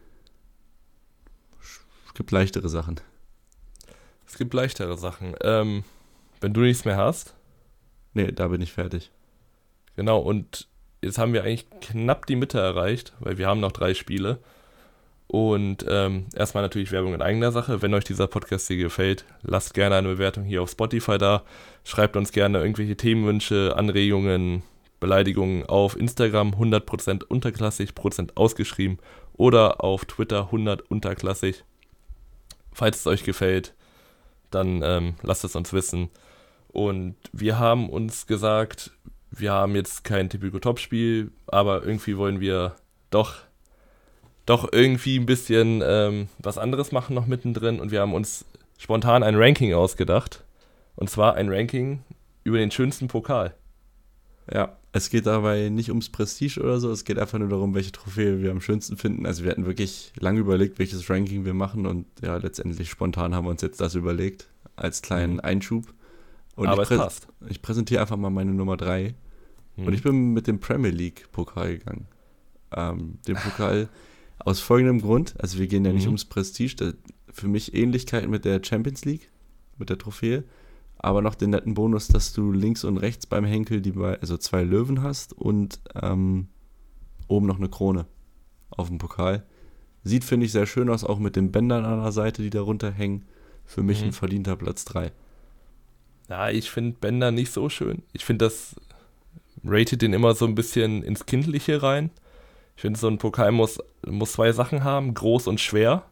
Es gibt leichtere Sachen. Es gibt leichtere Sachen. Ähm, wenn du nichts mehr hast, Nee, da bin ich fertig. genau, und jetzt haben wir eigentlich knapp die Mitte erreicht, weil wir haben noch drei Spiele. Und ähm, erstmal natürlich Werbung in eigener Sache. Wenn euch dieser Podcast hier gefällt, lasst gerne eine Bewertung hier auf Spotify da. Schreibt uns gerne irgendwelche Themenwünsche, Anregungen, Beleidigungen auf Instagram hundert Prozent unterklassig, Prozent ausgeschrieben. Oder auf Twitter hundert unterklassig. Falls es euch gefällt, dann ähm, lasst es uns wissen. Und wir haben uns gesagt, wir haben jetzt kein Typico-Top-Spiel, aber irgendwie wollen wir doch, doch irgendwie ein bisschen ähm, was anderes machen noch mittendrin. Und wir haben uns spontan ein Ranking ausgedacht. Und zwar ein Ranking über den schönsten Pokal. Ja, es geht dabei nicht ums Prestige oder so, es geht einfach nur darum, welche Trophäe wir am schönsten finden. Also wir hatten wirklich lange überlegt, welches Ranking wir machen und ja, letztendlich spontan haben wir uns jetzt das überlegt, als kleinen Mhm. Einschub. Und aber ich, es prä- passt. ich präsentiere einfach mal meine Nummer drei. Mhm. Und ich bin mit dem Premier League Pokal gegangen. Ähm, den Pokal aus folgendem Grund, also wir gehen ja nicht Mhm. ums Prestige, da, für mich Ähnlichkeit mit der Champions League, mit der Trophäe, aber noch den netten Bonus, dass du links und rechts beim Henkel die bei, also zwei Löwen hast und ähm, oben noch eine Krone auf dem Pokal. Sieht, finde ich, sehr schön aus, auch mit den Bändern an der Seite, die darunter hängen. Für mich Mhm. ein verdienter Platz drei. Ja, ich finde Bender nicht so schön. Ich finde, das ratet den immer so ein bisschen ins Kindliche rein. Ich finde, so ein Pokal muss, muss zwei Sachen haben, groß und schwer.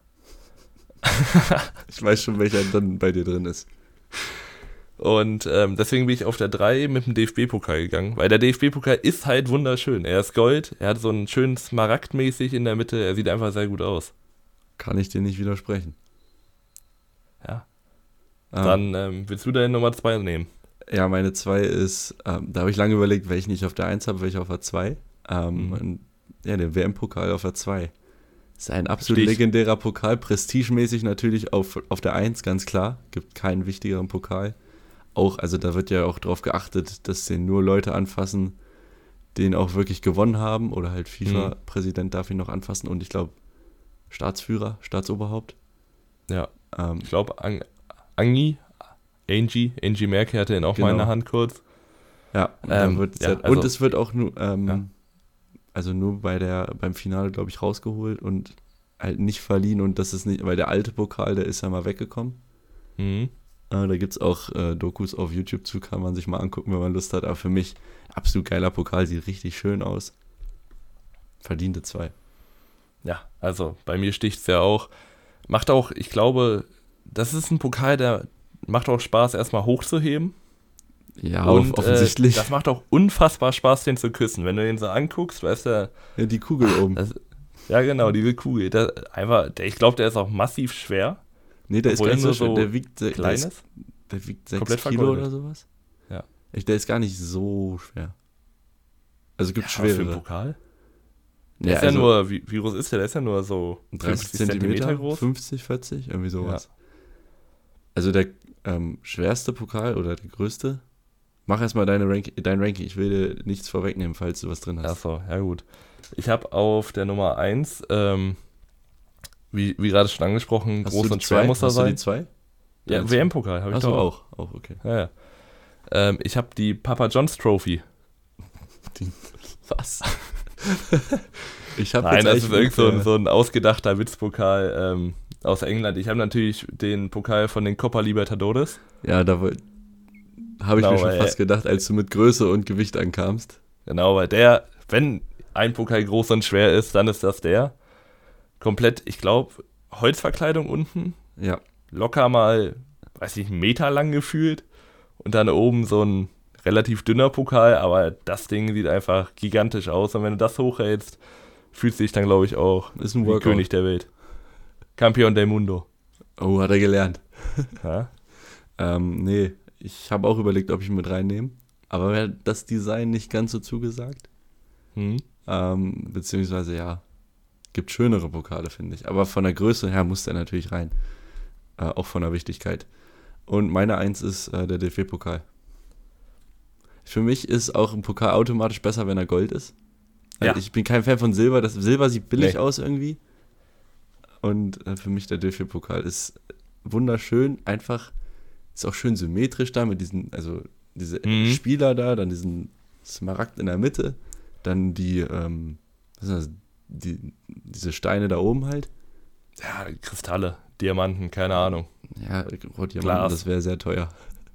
Ich weiß schon, welcher dann bei dir drin ist. Und ähm, deswegen bin ich auf der drei mit dem D F B-Pokal gegangen, weil der D F B-Pokal ist halt wunderschön. Er ist Gold, er hat so einen schönen Smaragdmäßig in der Mitte, er sieht einfach sehr gut aus. Kann ich dir nicht widersprechen. Ja. Ah. Dann ähm, willst du deine Nummer zwei nehmen? Ja, meine zwei ist, ähm, da habe ich lange überlegt, welchen ich auf der eins habe, welche auf der zwei. Ähm, Mhm. und, ja, den W M-Pokal auf der zwei. Ist ein absolut Versteh ich. legendärer Pokal, prestigemäßig natürlich auf, auf der eins, ganz klar. Gibt keinen wichtigeren Pokal. Auch, also da wird ja auch drauf geachtet, dass den nur Leute anfassen, den auch wirklich gewonnen haben. Oder halt FIFA-Präsident darf ihn noch anfassen. Und ich glaube, Staatsführer, Staatsoberhaupt. Ja, Ähm, ich glaube, Ang Angie, Angie, Angie Merkel hatte ihn auch mal in Genau. der Hand kurz. Ja, und, Ähm, da wird ja, sehr, also- und es wird auch nur, ähm, Ja. also nur bei der, beim Finale, glaube ich, rausgeholt und halt nicht verliehen und das ist nicht, weil der alte Pokal, der ist ja mal weggekommen. Mhm. Äh, da gibt es auch äh, Dokus auf YouTube zu, kann man sich mal angucken, wenn man Lust hat. Aber für mich absolut geiler Pokal, sieht richtig schön aus. Verdiente zwei. Ja, also bei mir sticht es ja auch. Macht auch, ich glaube, das ist ein Pokal, der macht auch Spaß, erstmal hochzuheben. Ja, Und offensichtlich. Äh, das macht auch unfassbar Spaß, den zu küssen. Wenn du den so anguckst, weißt du. Ja, die Kugel oben. Das, ja, genau, diese Kugel. Das, einfach, der, ich glaube, der ist auch massiv schwer. Nee, der ist gar nicht so schwer. So der wiegt, der, klein der ist. ist, der wiegt sechs Komplett Kilo vergoldet. oder sowas. Ja. Ich, der ist gar nicht so schwer. Also es gibt Ja, für einen schwerere. Pokal? Der Ja, ist ja also nur, wie, wie groß ist der? Der ist ja nur so dreißig fünfzig Zentimeter, Zentimeter groß. fünfzig, vierzig, irgendwie sowas. Ja. Also der ähm, schwerste Pokal oder der größte. Mach erstmal deine Rank- dein Ranking. Ich will dir nichts vorwegnehmen, falls du was drin hast. Achso, ja gut. Ich habe auf der Nummer eins, ähm, wie, wie gerade schon angesprochen, Hast groß du die und schwer zwei? muss er Hast du sein. die zwei? Ja, Eins. W M-Pokal habe ich Achso, doch auch. auch. Auch, okay. Ja, ja. Ähm, ich habe die Papa John's Trophy. Die, was? ich habe Nein, das ist irgend so ein, äh, so ein ausgedachter Witzpokal ähm, aus England. Ich habe natürlich den Pokal von den Copa Libertadores. Ja, da habe ich Genau, mir schon weil- fast gedacht, als du mit Größe und Gewicht ankamst. Genau, weil der, wenn ein Pokal groß und schwer ist, dann ist das der. Komplett, ich glaube, Holzverkleidung unten, Ja. locker mal, weiß ich, einen Meter lang gefühlt. Und dann oben so ein relativ dünner Pokal, aber das Ding sieht einfach gigantisch aus. Und wenn du das hochhältst, fühlst du dich dann, glaube ich, auch Ist ein wie Workout. König der Welt. Campeón del Mundo. Oh, hat er gelernt. Ja? Ähm, nee, ich habe auch überlegt, ob ich ihn mit reinnehme. Aber mir hat das Design nicht ganz so zugesagt. Hm. Ähm, beziehungsweise, ja, gibt schönere Pokale, finde ich. Aber von der Größe her muss der natürlich rein. Äh, auch von der Wichtigkeit. Und meine Eins ist äh, der D F B-Pokal. Für mich ist auch ein Pokal automatisch besser, wenn er Gold ist. Also Ja. ich bin kein Fan von Silber. Das Silber sieht billig Nee. aus irgendwie. Und äh, für mich der D F B-Pokal ist wunderschön. Einfach, ist auch schön symmetrisch da mit diesen, also diese Mhm. Spieler da, dann diesen Smaragd in der Mitte, dann die, ähm, was ist das, die, diese Steine da oben halt. Ja, Kristalle, Diamanten, keine Ahnung. Ja, Rotdiamanten, Glas. das wäre sehr teuer.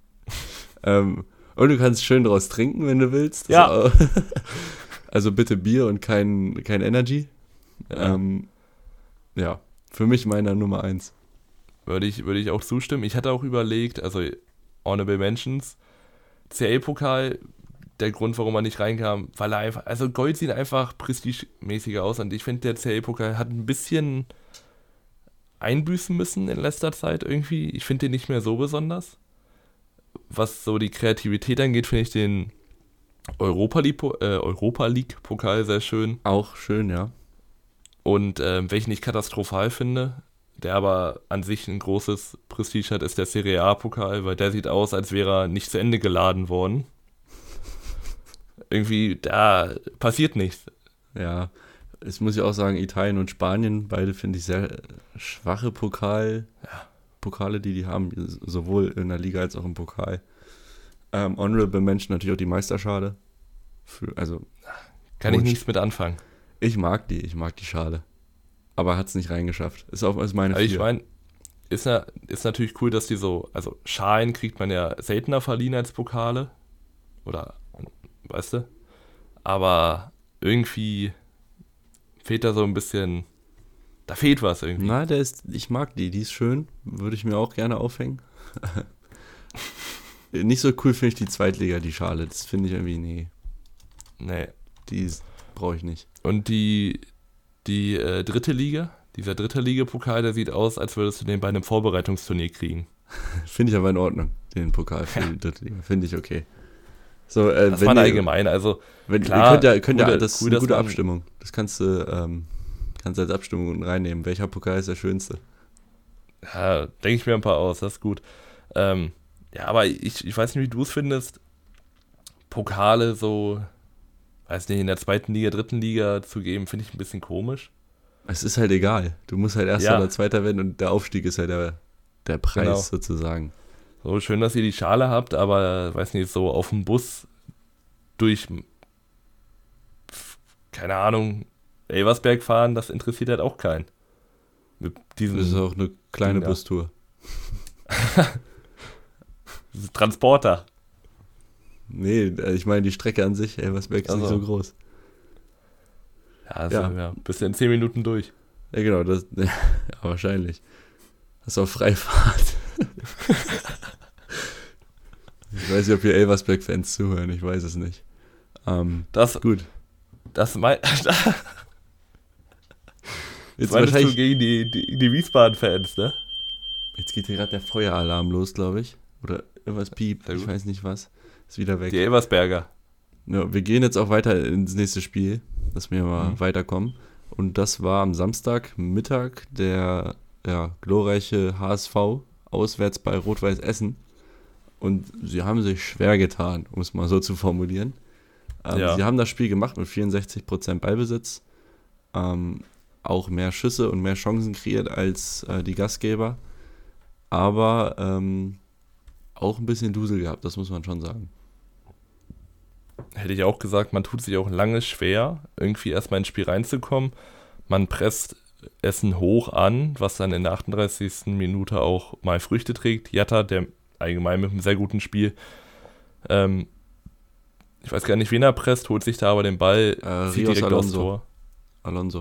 ähm, und du kannst schön draus trinken, wenn du willst. Das Ja. ist auch- also bitte Bier und kein, kein Energy. Ja. Ähm, ja, für mich meiner Nummer eins. Würde ich, würde ich auch zustimmen. Ich hatte auch überlegt, also Honorable Mentions, C L-Pokal, der Grund, warum er nicht reinkam, weil er einfach, also Gold sieht einfach prestigemäßiger aus und ich finde, der C L-Pokal hat ein bisschen einbüßen müssen in letzter Zeit irgendwie. Ich finde den nicht mehr so besonders. Was so die Kreativität angeht, finde ich den Europa League, äh, Europa League Pokal sehr schön. Auch schön, ja. Und ähm, welchen ich katastrophal finde, der aber an sich ein großes Prestige hat, ist der Serie A-Pokal, weil der sieht aus, als wäre er nicht zu Ende geladen worden. Irgendwie, da passiert nichts. Ja, es muss ich auch sagen, Italien und Spanien, beide finde ich sehr schwache Pokal, Pokale, die die haben, sowohl in der Liga als auch im Pokal. Ähm, Honorable Mention natürlich auch die Meisterschale. Für, also, Kann ich Gut. nichts mit anfangen. ich mag die, ich mag die Schale. Aber hat es nicht reingeschafft. Ist auch ist meine Aber ich vier. meine, ist, na, ist natürlich cool, dass die so, also Schalen kriegt man ja seltener verliehen als Pokale. Oder, weißt du? Aber irgendwie fehlt da so ein bisschen, da fehlt was irgendwie. Na, der ist, ich mag die, die ist schön. Würde ich mir auch gerne aufhängen. Nicht so cool finde ich die Zweitliga, die Schale. Das finde ich irgendwie, nee, Nee. die brauche ich nicht. Und die, die äh, dritte Liga, dieser dritte Liga-Pokal, der sieht aus, als würdest du den bei einem Vorbereitungsturnier kriegen. Finde ich aber in Ordnung, den Pokal für die dritte Liga. Finde ich okay. So, äh, Das wenn war ihr, allgemein, also wenn, klar, ihr könnt ja, könnt ja, coole- das ist cool, eine dass gute man- Abstimmung. Das kannst du, ähm, kannst du als Abstimmung unten reinnehmen. Welcher Pokal ist der schönste? ja, denke ich mir ein paar aus, das ist gut. Ähm, ja, aber ich, ich weiß nicht, wie du es findest, Pokale so, weiß nicht, in der zweiten Liga, dritten Liga zu geben, finde ich ein bisschen komisch. Es ist halt egal. Du musst halt Erster Ja. oder Zweiter werden und der Aufstieg ist halt der, der Preis Genau. sozusagen. So schön, dass ihr die Schale habt, aber weiß nicht, so auf dem Bus durch, keine Ahnung, Elversberg fahren, das interessiert halt auch keinen. Mit diesem Das ist auch eine kleine Ding da. Bustour. Transporter. Nee, äh, ich meine die Strecke an sich, Elversberg ist nicht Also. so groß. Ja, also, Ja. ja. bist du in zehn Minuten durch. Ja genau, das, ja, wahrscheinlich. Hast du auch Freifahrt. Ich weiß nicht, ob hier Elversberg-Fans zuhören, ich weiß es nicht. Ähm, Das, gut. das mein, Jetzt, meinst du wahrscheinlich, gegen die, die, die Wiesbaden-Fans, ne? jetzt geht hier gerade der Feueralarm los, glaube ich. Oder irgendwas piept, Sehr ich gut. weiß nicht was. Ist wieder weg. Die Elversberger. Ja, wir gehen jetzt auch weiter ins nächste Spiel, dass wir mal Mhm. weiterkommen. Und das war am Samstagmittag der ja, glorreiche H S V auswärts bei Rot-Weiß Essen. Und sie haben sich schwer getan, um es mal so zu formulieren. Ähm, Ja. Sie haben das Spiel gemacht mit vierundsechzig Prozent Ballbesitz. Ähm, auch mehr Schüsse und mehr Chancen kreiert als äh, die Gastgeber. Aber ähm, auch ein bisschen Dusel gehabt, das muss man schon sagen. Hätte ich auch gesagt, man tut sich auch lange schwer, irgendwie erstmal ins Spiel reinzukommen. Man presst Essen hoch an, was dann in der achtunddreißigsten Minute auch mal Früchte trägt. Jatta, der allgemein mit einem sehr guten Spiel, ähm, ich weiß gar nicht, wen er presst, holt sich da aber den Ball, Äh, zieht Rios direkt aufs Alonso. Tor. Alonso.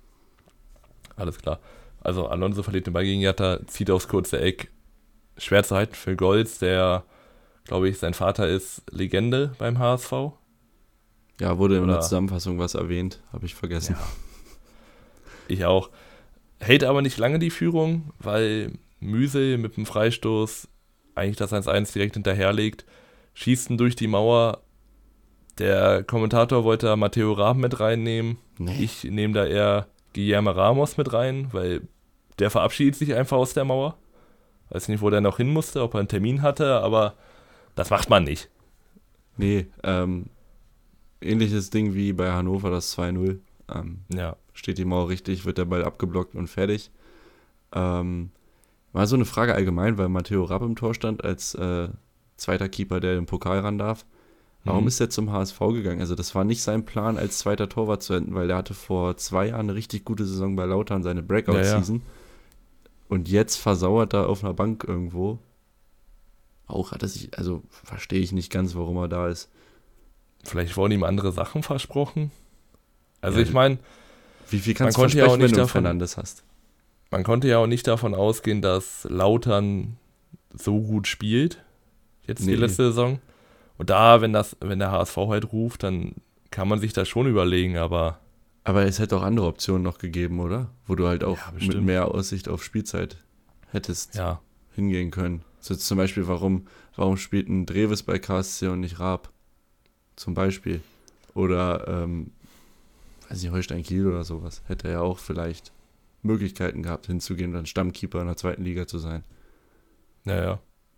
Alles klar. Also Alonso verliert den Ball gegen Jatta, zieht aufs kurze Eck. Schwer zu halten für Golz, der, glaube ich, sein Vater ist Legende beim H S V. Ja, wurde in Oder- der Zusammenfassung was erwähnt, habe ich vergessen. Ja. Ich auch. Hält aber nicht lange die Führung, weil Müsel mit dem Freistoß eigentlich das eins eins direkt hinterherlegt, schießt ihn durch die Mauer. Der Kommentator wollte da Matteo Rahm mit reinnehmen. Nee. Ich nehme da eher Guillermo Ramos mit rein, weil der verabschiedet sich einfach aus der Mauer. Weiß nicht, wo der noch hin musste, ob er einen Termin hatte, aber das macht man nicht. Nee, ähm, ähnliches Ding wie bei Hannover, das zwei null. Ähm, Ja. steht die Mauer richtig, wird der Ball abgeblockt und fertig. Ähm, mal so eine Frage allgemein, weil Matteo Rapp im Tor stand als äh, zweiter Keeper, der den Pokal ran darf. Warum Mhm. ist er zum H S V gegangen? Also das war nicht sein Plan, als zweiter Torwart zu enden, weil der hatte vor zwei Jahren eine richtig gute Saison bei Lautern, seine Breakout-Season. Und jetzt versauert er auf einer Bank irgendwo. Auch hat er sich, also verstehe ich nicht ganz, warum er da ist. Vielleicht wurden ihm andere Sachen versprochen. Also Ja, ich meine, Wie viel kannst Man du konnte ja auch versprechen, wenn nicht du einen davon- Fernandes hast? man konnte ja auch nicht davon ausgehen, dass Lautern so gut spielt, jetzt Nee. die letzte Saison. Und da, wenn das, wenn der H S V halt ruft, dann kann man sich das schon überlegen, aber Aber es hätte auch andere Optionen noch gegeben, oder? Wo du halt auch Ja, mit bestimmt. mehr Aussicht auf Spielzeit hättest ja, hingehen können. So zum Beispiel, warum, warum spielt ein Dreves bei K S C und nicht Raab? Zum Beispiel. Oder, ähm, weiß nicht, Holstein Kiel oder sowas. Hätte er ja auch vielleicht Möglichkeiten gehabt, hinzugehen und dann Stammkeeper in der zweiten Liga zu sein. naja.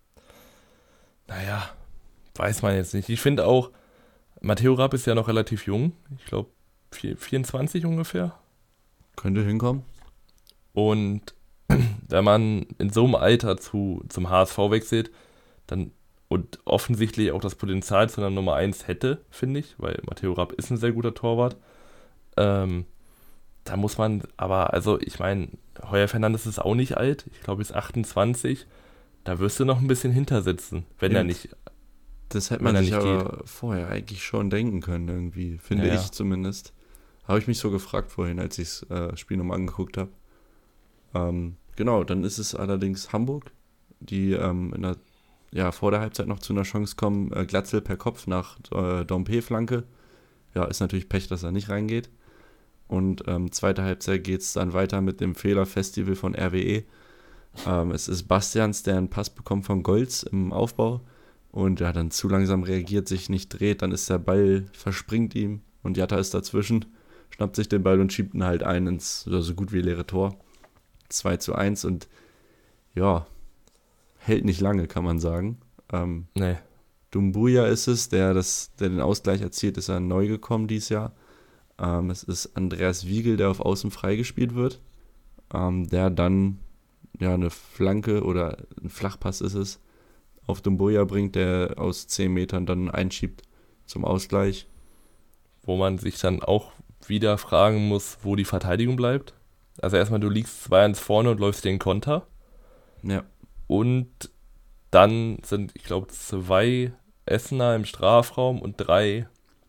Naja, weiß man jetzt nicht. Ich finde auch, Matteo Rapp ist ja noch relativ jung. Ich glaube, vierundzwanzig ungefähr. Könnte hinkommen. Und wenn man in so einem Alter zu, zum H S V wechselt, dann und offensichtlich auch das Potenzial zu einer Nummer eins hätte, finde ich, weil Matteo Rapp ist ein sehr guter Torwart. Ähm, da muss man, aber, also ich meine, Heuer Fernandes ist auch nicht alt, ich glaube, er ist achtundzwanzig. Da wirst du noch ein bisschen hintersitzen, wenn Ja. er nicht. Das hätte Wenn man er sich nicht aber vorher eigentlich schon denken können, irgendwie. Finde Ja, ich ja. zumindest. Habe ich mich so gefragt vorhin, als ich das äh, Spiel nochmal angeguckt habe. Ähm, genau, dann ist es allerdings Hamburg, die ähm, in der, ja, vor der Halbzeit noch zu einer Chance kommen. Äh, Glatzel per Kopf nach äh, Dompe-Flanke. Ja, ist natürlich Pech, dass er nicht reingeht. Und ähm, zweite Halbzeit geht es dann weiter mit dem Fehlerfestival von R W E. Ähm, es ist Bastians, der einen Pass bekommt von Golz im Aufbau. Und ja, dann zu langsam reagiert, sich nicht dreht, dann ist der Ball, verspringt ihm und Jatta ist dazwischen, schnappt sich den Ball und schiebt ihn halt ein ins so, so gut wie leere Tor. zwei zu eins und ja, hält nicht lange, kann man sagen. Ähm, Nee. Dumbuya ist es, der, das, der den Ausgleich erzielt, ist er neu gekommen dieses Jahr. Ähm, es ist Andreas Wiegel, der auf Außen freigespielt wird, ähm, der dann ja eine Flanke oder ein Flachpass ist es, auf Dumbuya bringt, der aus zehn Metern dann einschiebt zum Ausgleich. Wo man sich dann auch wieder fragen muss, wo die Verteidigung bleibt. Also erstmal, du liegst zwei eins vorne und läufst den Konter. Ja, Und dann sind, ich glaube, zwei Essener im Strafraum und drei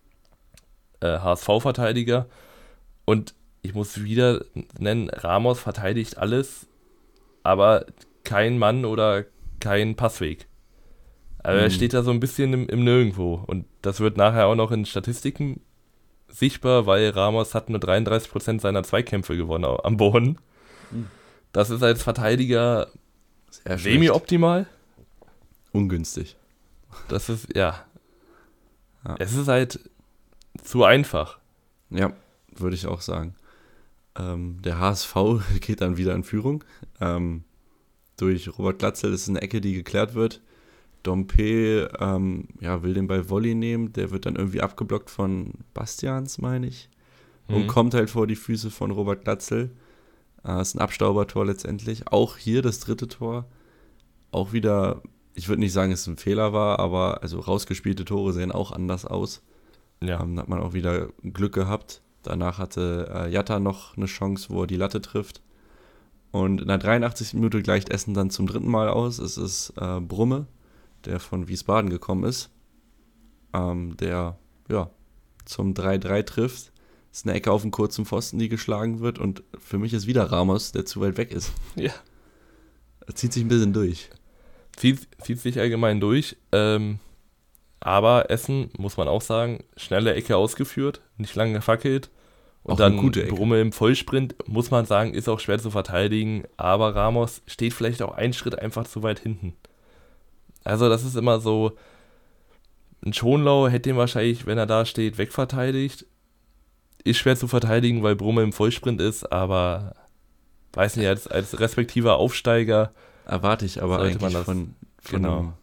äh, H S V-Verteidiger. Und ich muss wieder nennen, Ramos verteidigt alles, aber kein Mann oder kein Passweg. Also er Mhm. steht da so ein bisschen im, im Nirgendwo. Und das wird nachher auch noch in Statistiken sichtbar, weil Ramos hat nur dreiunddreißig Prozent seiner Zweikämpfe gewonnen au- am Boden. Mhm. Das ist als Verteidiger Sehr schlecht. semi-optimal. Ungünstig. Das ist, ja. Ja. Es ist halt zu einfach. Ja, würde ich auch sagen. Ähm, der H S V geht dann wieder in Führung. Ähm, durch Robert Glatzel, das ist eine Ecke, die geklärt wird. Dompe ähm, ja, will den Ball Volley nehmen. Der wird dann irgendwie abgeblockt von Bastians, meine ich. Und Mhm. kommt halt vor die Füße von Robert Glatzel. Äh, ist ein Abstaubertor letztendlich. Auch hier das dritte Tor. Auch wieder, ich würde nicht sagen, dass es ein Fehler war, aber also rausgespielte Tore sehen auch anders aus. Ja. Ähm, da hat man auch wieder Glück gehabt. Danach hatte äh, Jatta noch eine Chance, wo er die Latte trifft. Und in der dreiundachtzigsten Minute gleicht Essen dann zum dritten Mal aus. Es ist äh, Brumme, der von Wiesbaden gekommen ist, ähm, der ja zum drei drei trifft. Ist eine Ecke auf dem kurzen Pfosten, die geschlagen wird. Und für mich ist wieder Ramos, der zu weit weg ist. Ja. Er zieht sich ein bisschen durch. Zieht, zieht sich allgemein durch. Ähm, aber Essen, muss man auch sagen, schnelle Ecke ausgeführt, nicht lange gefackelt. Und Auch dann eine gute Ecke. Brumme im Vollsprint, muss man sagen, ist auch schwer zu verteidigen. Aber Ramos steht vielleicht auch einen Schritt einfach zu weit hinten. Also das ist immer so, ein Schonlau hätte ihn wahrscheinlich, wenn er da steht, wegverteidigt. Ist schwer zu verteidigen, weil Brumme im Vollsprint ist, aber weiß nicht, als, als respektiver Aufsteiger Erwarte ich aber sollte man eigentlich das, von, von genau. einem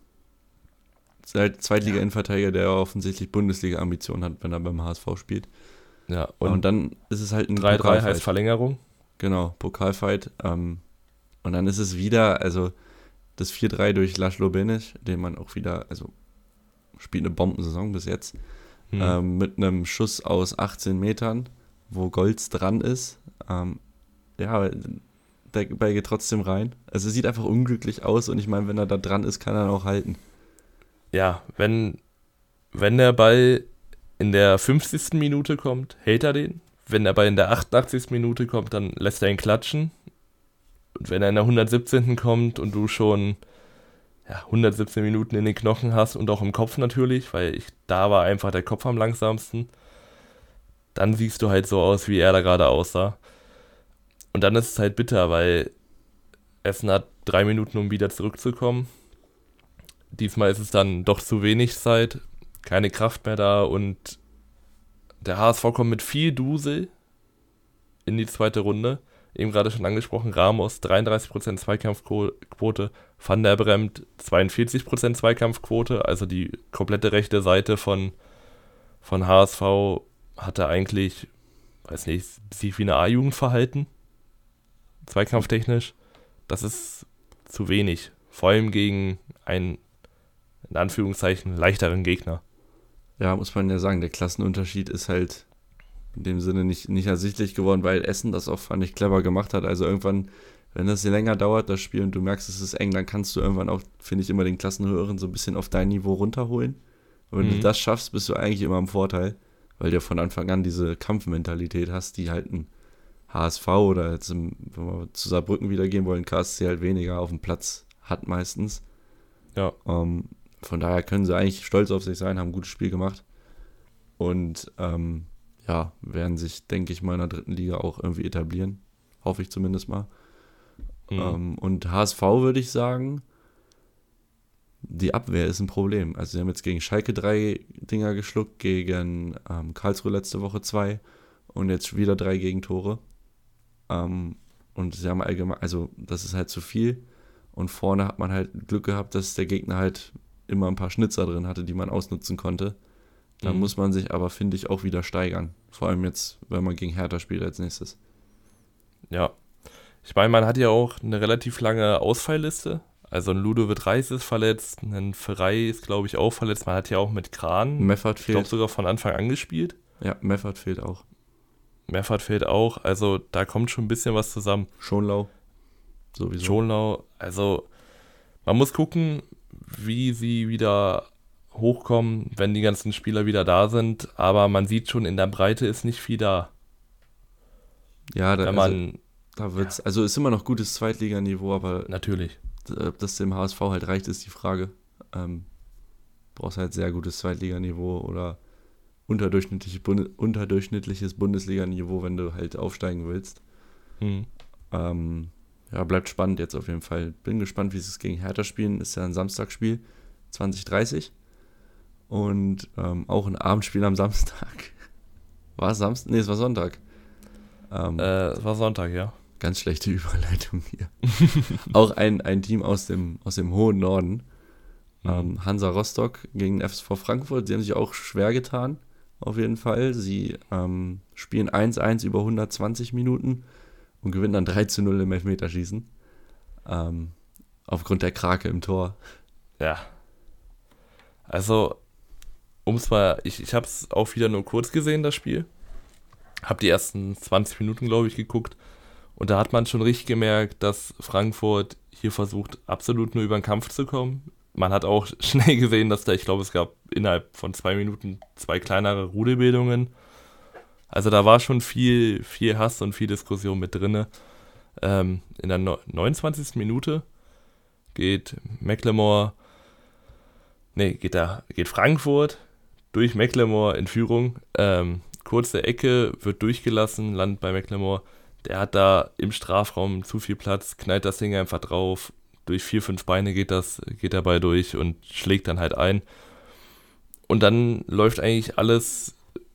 Zweit- Zweitliga-Innenverteidiger, der offensichtlich Bundesliga-Ambitionen hat, wenn er beim H S V spielt. Ja, Und, und dann ist es halt ein drei drei Pokalfight. heißt Verlängerung. Genau, Pokalfight. Ähm, und dann ist es wieder, also das vier drei durch Laszlo Benic, den man auch wieder, also spielt eine Bombensaison bis jetzt, Hm. ähm, mit einem Schuss aus achtzehn Metern, wo Golz dran ist. Ähm, ja, der Ball geht trotzdem rein. Also es sieht einfach unglücklich aus und ich meine, wenn er da dran ist, kann er ihn auch halten. Ja, wenn, wenn der Ball in der fünfzigsten Minute kommt, hält er den. Wenn der Ball in der achtundachtzigsten Minute kommt, dann lässt er ihn klatschen. Und wenn er in der hundertsiebzehnten kommt und du schon ja, hundertsiebzehn Minuten in den Knochen hast und auch im Kopf natürlich, weil ich, da war einfach der Kopf am langsamsten, dann siehst du halt so aus, wie er da gerade aussah. Und dann ist es halt bitter, weil Essen hat drei Minuten, um wieder zurückzukommen. Diesmal ist es dann doch zu wenig Zeit, keine Kraft mehr da und der H S V kommt mit viel Dusel in die zweite Runde. Eben gerade schon angesprochen, Ramos dreiunddreißig Prozent Zweikampfquote, Van der Bremt zweiundvierzig Prozent Zweikampfquote, also die komplette rechte Seite von, von H S V hatte eigentlich, weiß nicht, sich wie eine A-Jugend verhalten, zweikampftechnisch. Das ist zu wenig, vor allem gegen einen, in Anführungszeichen, leichteren Gegner. Ja, muss man ja sagen, der Klassenunterschied ist halt in dem Sinne nicht, nicht ersichtlich geworden, weil Essen das auch, fand ich, clever gemacht hat. Also irgendwann, wenn das hier länger dauert, das Spiel, und du merkst, es ist eng, dann kannst du irgendwann auch, finde ich, immer den Klassenhöheren so ein bisschen auf dein Niveau runterholen. Und wenn Mhm. du das schaffst, bist du eigentlich immer im Vorteil, weil du von Anfang an diese Kampfmentalität hast, die halt ein H S V oder jetzt, im, wenn wir zu Saarbrücken wieder gehen wollen, K S C halt weniger auf dem Platz hat meistens. Ja. Ähm, von daher können sie eigentlich stolz auf sich sein, haben ein gutes Spiel gemacht. Und ähm, ja, werden sich, denke ich mal, in der dritten Liga auch irgendwie etablieren. Hoffe ich zumindest mal. Mhm. Ähm, und H S V würde ich sagen, die Abwehr ist ein Problem. Also sie haben jetzt gegen Schalke drei Dinger geschluckt, gegen ähm, Karlsruhe letzte Woche zwei und jetzt wieder drei Gegentore. Ähm, und sie haben allgemein, also das ist halt zu viel. Und vorne hat man halt Glück gehabt, dass der Gegner halt immer ein paar Schnitzer drin hatte, die man ausnutzen konnte. Da Mhm. muss man sich aber, finde ich, auch wieder steigern. Vor allem jetzt, wenn man gegen Hertha spielt als nächstes. Ja. Ich meine, man hat ja auch eine relativ lange Ausfallliste. Also ein Ludovic Reis ist verletzt, ein Ferrei ist, glaube ich, auch verletzt. Man hat ja auch mit Kran, Meffert ich glaube, fehlt. sogar von Anfang an gespielt. Ja, Meffert fehlt auch. Meffert fehlt auch. Also da kommt schon ein bisschen was zusammen. Schonlau. Sowieso. Schonlau, also man muss gucken, wie sie wieder hochkommen, wenn die ganzen Spieler wieder da sind. Aber man sieht schon, in der Breite ist nicht viel da. Ja, da, Wenn also, man, da wird's, also ist immer noch gutes Zweitliganiveau, aber natürlich. ob das dem H S V halt reicht, ist die Frage. Ähm, brauchst halt sehr gutes Zweitliganiveau oder unterdurchschnittlich, Bunde, unterdurchschnittliches Bundesliganiveau, wenn du halt aufsteigen willst. Mhm. Ähm, ja, bleibt spannend jetzt auf jeden Fall. Bin gespannt, wie sie es gegen Hertha spielen. Ist ja ein Samstagsspiel, zwanzig Uhr dreißig. Und ähm, auch ein Abendspiel am Samstag. War es Samstag? Nee, es war Sonntag. Ähm, Äh, es war Sonntag, ja. Ganz schlechte Überleitung hier. Auch ein, ein Team aus dem, aus dem hohen Norden. Mhm. Ähm, Hansa Rostock gegen den F S V Frankfurt. Sie haben sich auch schwer getan, auf jeden Fall. Sie ähm, spielen eins eins über hundertzwanzig Minuten und gewinnen dann drei zu null im Elfmeterschießen. Ähm, aufgrund der Krake im Tor. Ja. Also, um es mal, ich, ich habe es auch wieder nur kurz gesehen, das Spiel. Habe die ersten zwanzig Minuten, glaube ich, geguckt. Und da hat man schon richtig gemerkt, dass Frankfurt hier versucht, absolut nur über den Kampf zu kommen. Man hat auch schnell gesehen, dass da, ich glaube, es gab innerhalb von zwei Minuten zwei kleinere Rudelbildungen. Also da war schon viel, viel Hass und viel Diskussion mit drin. Ähm, in der neunundzwanzigsten Minute geht Mecklemore, nee, geht da, geht Frankfurt durch Mecklemore in Führung. Ähm, kurze Ecke, wird durchgelassen, landet bei Mecklemore. Der hat da im Strafraum zu viel Platz, knallt das Ding einfach drauf. Durch vier, fünf Beine geht das, geht der Ball durch und schlägt dann halt ein. Und dann läuft eigentlich alles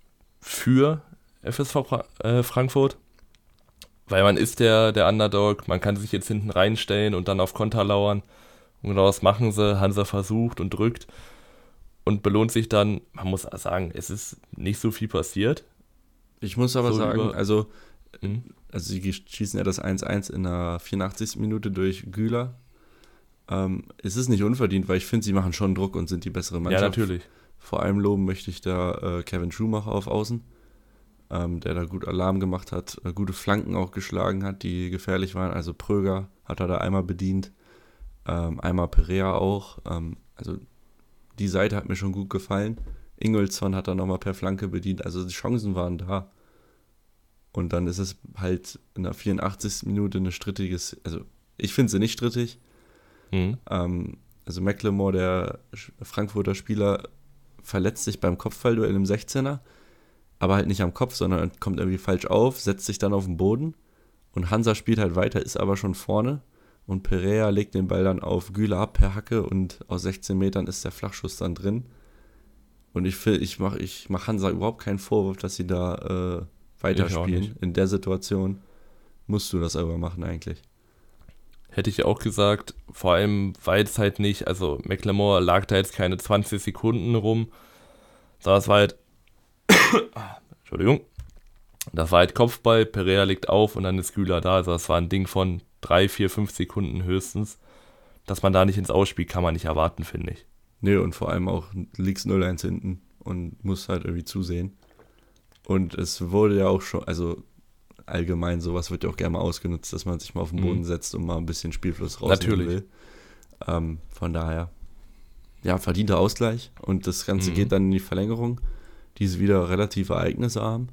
für F S V Fra- äh, Frankfurt, weil man ist der, der Underdog, man kann sich jetzt hinten reinstellen und dann auf Konter lauern. Und genau das machen sie. Hansa versucht und drückt und belohnt sich dann. Man muss sagen, es ist nicht so viel passiert. Ich muss aber So sagen, über- also, Mhm. also sie schießen ja das eins eins in der vierundachtzigsten Minute durch Güler. Ähm, es ist nicht unverdient, weil ich finde, sie machen schon Druck und sind die bessere Mannschaft. Ja, natürlich. Vor allem loben möchte ich da äh, Kevin Schumacher auf Außen, ähm, der da gut Alarm gemacht hat, äh, gute Flanken auch geschlagen hat, die gefährlich waren. Also Pröger hat er da einmal bedient, ähm, einmal Perea auch. Ähm, also die Seite hat mir schon gut gefallen. Ingolson hat da nochmal per Flanke bedient. Also die Chancen waren da. Und dann ist es halt in der vierundachtzigsten Minute eine strittiges, also ich finde sie nicht strittig. Mhm. Ähm, also Mecklemore, der Sch- Frankfurter Spieler, verletzt sich beim Kopfballduell im sechzehner, aber halt nicht am Kopf, sondern kommt irgendwie falsch auf, setzt sich dann auf den Boden und Hansa spielt halt weiter, ist aber schon vorne und Perea legt den Ball dann auf Güler ab per Hacke und aus sechzehn Metern ist der Flachschuss dann drin. Und ich, will- ich mache ich mach Hansa überhaupt keinen Vorwurf, dass sie da äh, Ich auch weiterspielen. nicht. In der Situation musst du das aber machen eigentlich. Hätte ich auch gesagt, vor allem, weil es halt nicht, also Mecklemore lag da jetzt keine zwanzig Sekunden rum, sondern es war halt, Entschuldigung, das war halt Kopfball, Perea legt auf und dann ist Güler da, also das war ein Ding von drei, vier, fünf Sekunden höchstens. Dass man da nicht ins Ausspiel, kann man nicht erwarten, finde ich. Nee, und vor allem auch liegst null eins hinten und musst halt irgendwie zusehen. Und es wurde ja auch schon, also allgemein, sowas wird ja auch gerne mal ausgenutzt, dass man sich mal auf den Boden Mhm. setzt und mal ein bisschen Spielfluss rausnehmen Natürlich. will. Ähm, von daher, ja, verdienter Ausgleich. Und das Ganze Mhm. geht dann in die Verlängerung. Die ist wieder relativ ereignisarm.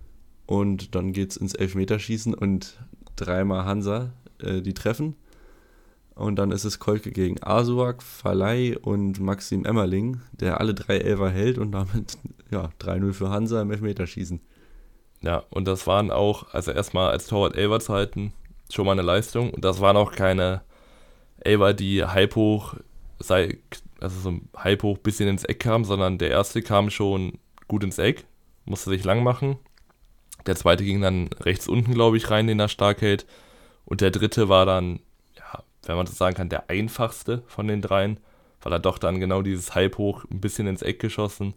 Und dann geht's ins Elfmeterschießen und dreimal Hansa, äh, die treffen. Und dann ist es Kolke gegen Asuak, Falai und Maxim Emmerling, der alle drei Elfer hält und damit ja, drei null für Hansa im Elfmeterschießen. Ja, und das waren auch, also erstmal als Torwart Elfer zu halten, schon mal eine Leistung. Und das waren auch keine Elfer, die halb hoch, sei, also so halb hoch bisschen ins Eck kamen, sondern der erste kam schon gut ins Eck, musste sich lang machen. Der zweite ging dann rechts unten, glaube ich, rein, den er stark hält. Und der dritte war dann, ja, wenn man das sagen kann, der einfachste von den dreien, weil er doch dann genau dieses halb hoch ein bisschen ins Eck geschossen.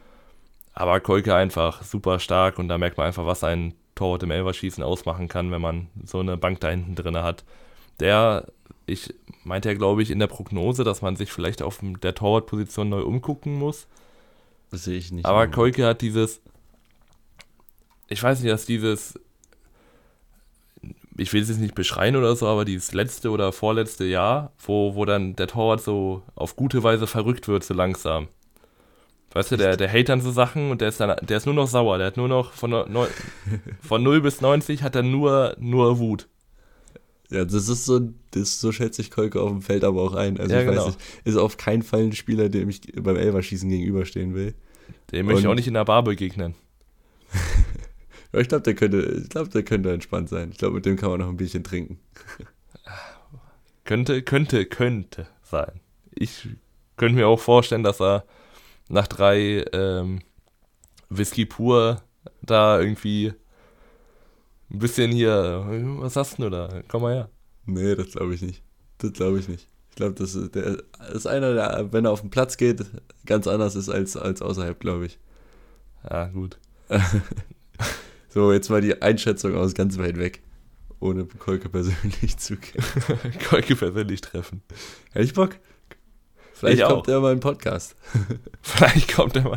Aber Kolke einfach super stark und da merkt man einfach, was ein Torwart im Elferschießen ausmachen kann, wenn man so eine Bank da hinten drin hat. Der, ich meinte ja, glaube ich, in der Prognose, dass man sich vielleicht auf der Torwartposition neu umgucken muss. Das sehe ich nicht. Aber Kolke hat dieses, ich weiß nicht, dass dieses, ich will es jetzt nicht beschreien oder so, aber dieses letzte oder vorletzte Jahr, wo, wo dann der Torwart so auf gute Weise verrückt wird, so langsam. Weißt du, der, der hält dann so Sachen und der ist dann, der ist nur noch sauer. Der hat nur noch von, neun, von null bis neunzig hat er nur, nur Wut. Ja, das ist so, das, so schätzt sich Kolke auf dem Feld aber auch ein. Also Ja, ich genau. weiß nicht, ist auf keinen Fall ein Spieler, dem ich beim Elferschießen gegenüberstehen will. Dem möchte ich Und- auch nicht in der Bar begegnen. Ja, ich glaube, der könnte, ich glaube, der könnte entspannt sein. Ich glaube, mit dem kann man noch ein Bierchen trinken. Könnte, könnte, könnte sein. Ich könnte mir auch vorstellen, dass er nach drei ähm, Whisky pur da irgendwie ein bisschen hier, was hast du da? Komm mal her. Nee, das glaube ich nicht. Das glaube ich nicht. Ich glaube, das ist, der ist einer, der, wenn er auf den Platz geht, ganz anders ist als, als außerhalb, glaube ich. Ja, gut. So, jetzt mal die Einschätzung aus ganz weit weg. Ohne Kolke persönlich zu kennen. Kolke persönlich treffen. Hätte ich Bock? Vielleicht Ich kommt auch. er mal in den Podcast. Vielleicht kommt er mal.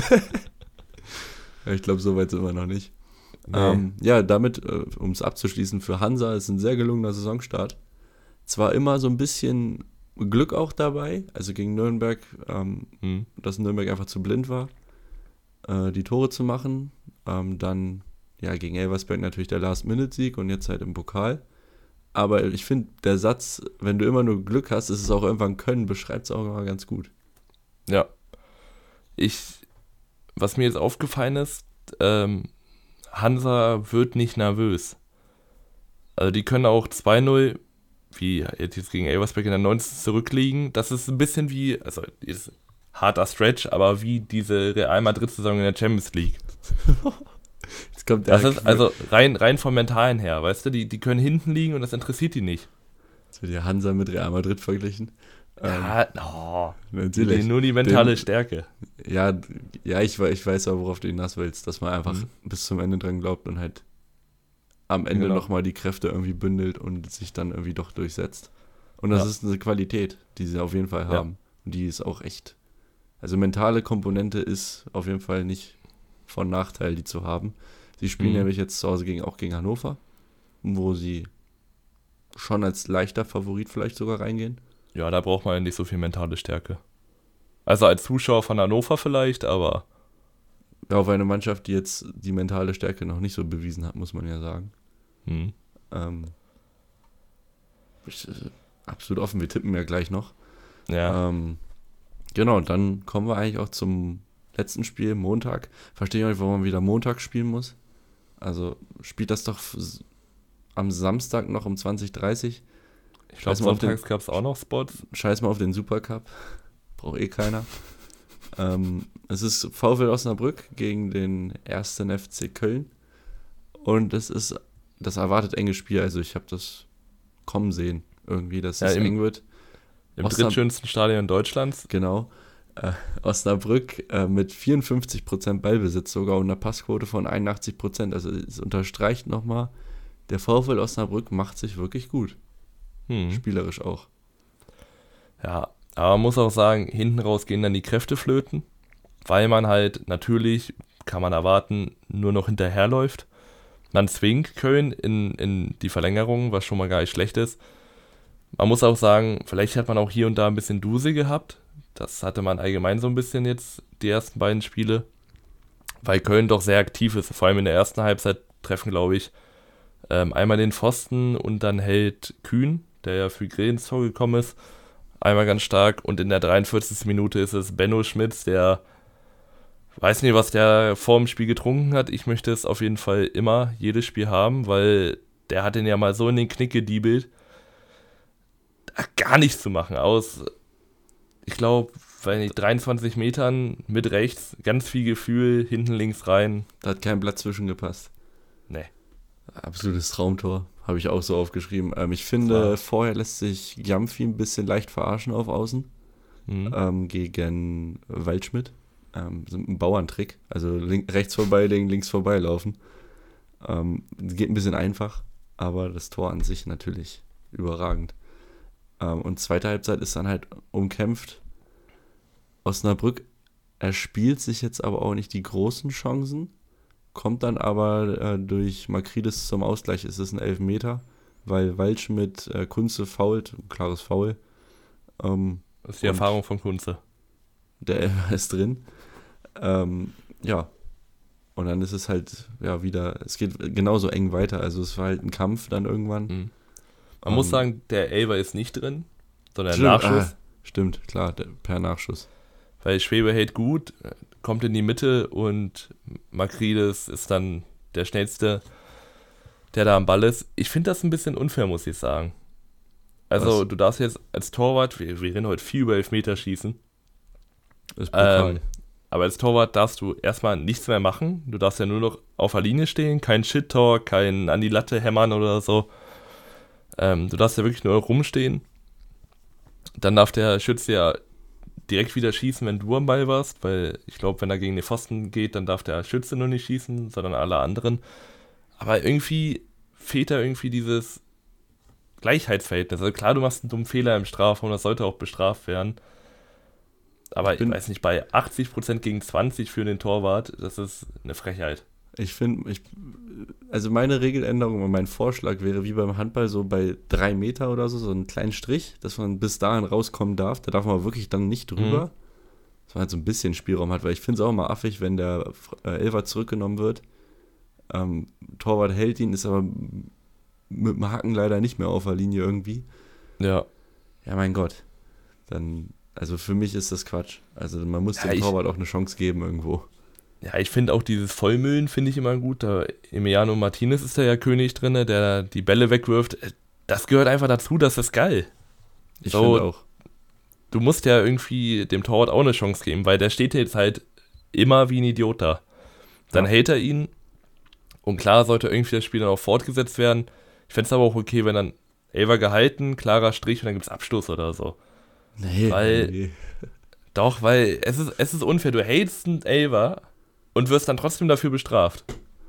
Ja, ich glaube, so weit sind wir noch nicht. Nee. Ähm, ja, damit, äh, um es abzuschließen, für Hansa ist ein sehr gelungener Saisonstart. Zwar immer so ein bisschen Glück auch dabei, also gegen Nürnberg, ähm, Hm. dass Nürnberg einfach zu blind war, äh, die Tore zu machen. Ähm, dann, ja, gegen Elversberg natürlich der Last-Minute-Sieg und jetzt halt im Pokal. Aber ich finde, der Satz, wenn du immer nur Glück hast, ist es auch irgendwann Können, beschreibt es auch immer ganz gut. Ja. Ich, was mir jetzt aufgefallen ist, ähm, Hansa wird nicht nervös. Also die können auch zwei null, wie jetzt gegen Elversberg in der neunzigsten zurückliegen. Das ist ein bisschen wie, also ist harter Stretch, aber wie diese Real Madrid-Saison in der Champions League. Jetzt kommt der Das ist also rein, rein vom Mentalen her, weißt du, die, die können hinten liegen und das interessiert die nicht. Jetzt wird ja Hansa mit Real Madrid verglichen. Ja, oh, Ähm, die, natürlich. nur die mentale Dem- Stärke. Ja, d- ja ich, we- ich weiß auch, worauf du hinaus willst, dass man einfach Mhm. bis zum Ende dran glaubt und halt am Ende Genau. nochmal die Kräfte irgendwie bündelt und sich dann irgendwie doch durchsetzt. Und das Ja. ist eine Qualität, die sie auf jeden Fall Ja. haben. Und die ist auch echt. Also mentale Komponente ist auf jeden Fall nicht von Nachteil, die zu haben. Sie spielen Mhm. nämlich jetzt zu Hause gegen, auch gegen Hannover, wo sie schon als leichter Favorit vielleicht sogar reingehen. Ja, da braucht man ja nicht so viel mentale Stärke. Also als Zuschauer von Hannover vielleicht, aber Ja, auf eine Mannschaft, die jetzt die mentale Stärke noch nicht so bewiesen hat, muss man ja sagen. hm. Ähm, ich, äh, absolut offen, wir tippen ja gleich noch. ja. Ähm, genau, dann kommen wir eigentlich auch zum letzten Spiel, Montag. Verstehe ich auch nicht, warum man wieder Montag spielen muss. Also spielt das doch f- am Samstag noch um zwanzig Uhr dreißig. Ich glaube, scheiß mal auf den- sonntags gab es auch noch Spots. Scheiß mal auf den Supercup. Braucht eh keiner. ähm, es ist VfL Osnabrück gegen den ersten F C Köln. Und es ist das erwartet enge Spiel. Also ich habe das kommen sehen. Irgendwie, dass Ja, es im- eng wird. Im Osnab- drittschönsten Stadion Deutschlands. Genau. Äh, Osnabrück äh, mit vierundfünfzig Prozent Ballbesitz sogar und einer Passquote von einundachtzig Prozent. Also es unterstreicht nochmal, der VfL Osnabrück macht sich wirklich gut. Hm. Spielerisch auch. Ja, aber man muss auch sagen, hinten raus gehen dann die Kräfte flöten, weil man halt natürlich, kann man erwarten, nur noch hinterherläuft. Man zwingt Köln in, in die Verlängerung, was schon mal gar nicht schlecht ist. Man muss auch sagen, vielleicht hat man auch hier und da ein bisschen Duse gehabt. Das hatte man allgemein so ein bisschen jetzt, die ersten beiden Spiele. Weil Köln doch sehr aktiv ist. Vor allem in der ersten Halbzeit treffen, glaube ich, ähm, einmal den Pfosten und dann hält Kühn, der ja für Grill ins Tor gekommen ist, einmal ganz stark. Und in der dreiundvierzigsten Minute ist es Benno Schmitz, der, weiß nicht, was der vor dem Spiel getrunken hat. Ich möchte es auf jeden Fall immer, jedes Spiel haben, weil der hat den ja mal so in den Knick gediebelt, da gar nichts zu machen. Aus, ich glaube, weiß nicht, dreiundzwanzig Metern mit rechts, ganz viel Gefühl, hinten links rein. Da hat kein Blatt zwischengepasst. Nee. Absolutes Traumtor. Habe ich auch so aufgeschrieben. Ähm, ich finde, Klar. vorher lässt sich Gyamfi ein bisschen leicht verarschen auf Außen. Mhm. ähm, gegen Waldschmidt. Ähm, so ein Bauerntrick. Also link, rechts vorbeilegen, links vorbeilaufen. Ähm, geht ein bisschen einfach, aber das Tor an sich natürlich überragend. Ähm, und zweite Halbzeit ist dann halt umkämpft. Osnabrück erspielt sich jetzt aber auch nicht die großen Chancen, kommt dann aber äh, durch Makridis zum Ausgleich. Es ist ein Elfmeter, weil Waldschmidt äh, Kunze fault, ein klares Foul. Ähm, Das ist die und- Erfahrung von Kunze. Der Elfer ist drin. Ähm, ja. Und dann ist es halt, ja, wieder, es geht genauso eng weiter. Also es war halt ein Kampf dann irgendwann. Mhm. Man um, muss sagen, der Elfer ist nicht drin, sondern stimmt, Nachschuss. Ah, stimmt, klar, der, per Nachschuss. Weil Schwebe hält gut, kommt in die Mitte und Makrides ist dann der Schnellste, der da am Ball ist. Ich finde das ein bisschen unfair, muss ich sagen. Also Was? Du darfst jetzt als Torwart, wir, wir rennen heute viel über Elfmeter schießen, ist ähm, aber als Torwart darfst du erstmal nichts mehr machen. Du darfst ja nur noch auf der Linie stehen, kein Shit-Tor, kein an die Latte hämmern oder so. Ähm, du darfst ja wirklich nur noch rumstehen. Dann darf der Schütze ja direkt wieder schießen, wenn du am Ball warst, weil ich glaube, wenn er gegen den Pfosten geht, dann darf der Schütze nur nicht schießen, sondern alle anderen. Aber irgendwie fehlt da irgendwie dieses Gleichheitsverhältnis. Also klar, du machst einen dummen Fehler im Strafraum, das sollte auch bestraft werden. Aber ich, ich weiß nicht, bei achtzig Prozent gegen zwanzig für den Torwart, das ist eine Frechheit. Ich finde, ich, also meine Regeländerung und mein Vorschlag wäre wie beim Handball so bei drei Meter oder so, so einen kleinen Strich, dass man bis dahin rauskommen darf. Da darf man wirklich dann nicht drüber. Mhm. Dass man halt so ein bisschen Spielraum hat, weil ich finde es auch immer affig, wenn der äh, Elfer zurückgenommen wird. Ähm, Torwart hält ihn, ist aber mit dem Haken leider nicht mehr auf der Linie irgendwie. Ja. Ja, mein Gott. Dann, also für mich ist das Quatsch. Also man muss ja, dem Torwart auch eine Chance geben irgendwo. Ja, ich finde auch dieses Vollmüllen finde ich immer gut. Da Emiliano Martinez ist da ja König drin, der die Bälle wegwirft. Das gehört einfach dazu, das ist geil. Ich so, finde auch. Du musst ja irgendwie dem Torwart auch eine Chance geben, weil der steht jetzt halt immer wie ein Idiot da. Dann ja. hält er ihn und klar sollte irgendwie das Spiel dann auch fortgesetzt werden. Ich fände es aber auch okay, wenn dann Elfer gehalten, klarer Strich und dann gibt es Abstoß oder so. Nee. Weil, nee. Doch, weil es ist, es ist unfair. Du hältst einen Elfer und wirst dann trotzdem dafür bestraft.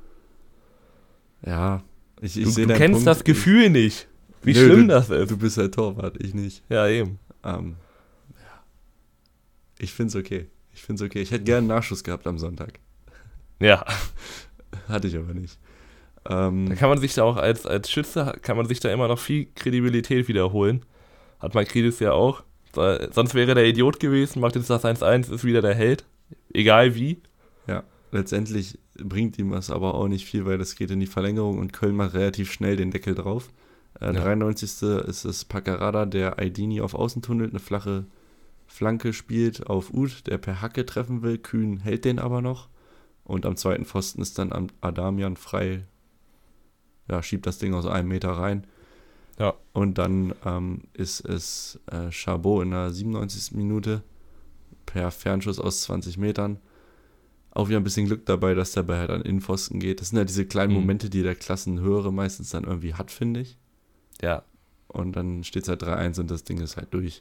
Ja, ich, ich Du, sehe du deinen kennst Punkt. das Gefühl ich, nicht, wie nö, schlimm du, das ist. Du bist halt Torwart, ich nicht. Ja, eben. Ähm, ja. Ich finde es okay. Ich finde es okay. Ich hätte gerne einen Nachschuss gehabt am Sonntag. Ja. Hatte ich aber nicht. Ähm, da kann man sich da auch als, als Schütze, kann man sich da immer noch viel Kredibilität wiederholen. Hat Makrides ja auch. Sonst wäre der Idiot gewesen, macht jetzt das eins eins, ist wieder der Held. Egal wie. Ja, letztendlich bringt ihm das aber auch nicht viel, weil das geht in die Verlängerung und Köln macht relativ schnell den Deckel drauf. Äh, ja. dreiundneunzigste ist es Paccarada, der Aidini auf Außen tunnelt, eine flache Flanke spielt auf Uth, der per Hacke treffen will. Kühn hält den aber noch. Und am zweiten Pfosten ist dann Adamian frei, ja, schiebt das Ding aus einem Meter rein. Ja. Und dann ähm, ist es äh, Chabot in der siebenundneunzigsten Minute per Fernschuss aus zwanzig Metern. Auch wieder ein bisschen Glück dabei, dass der Ball halt an Innenpfosten geht. Das sind ja diese kleinen mhm. Momente, die der Klassenhöhere meistens dann irgendwie hat, finde ich. Ja. Und dann steht es halt drei eins und das Ding ist halt durch.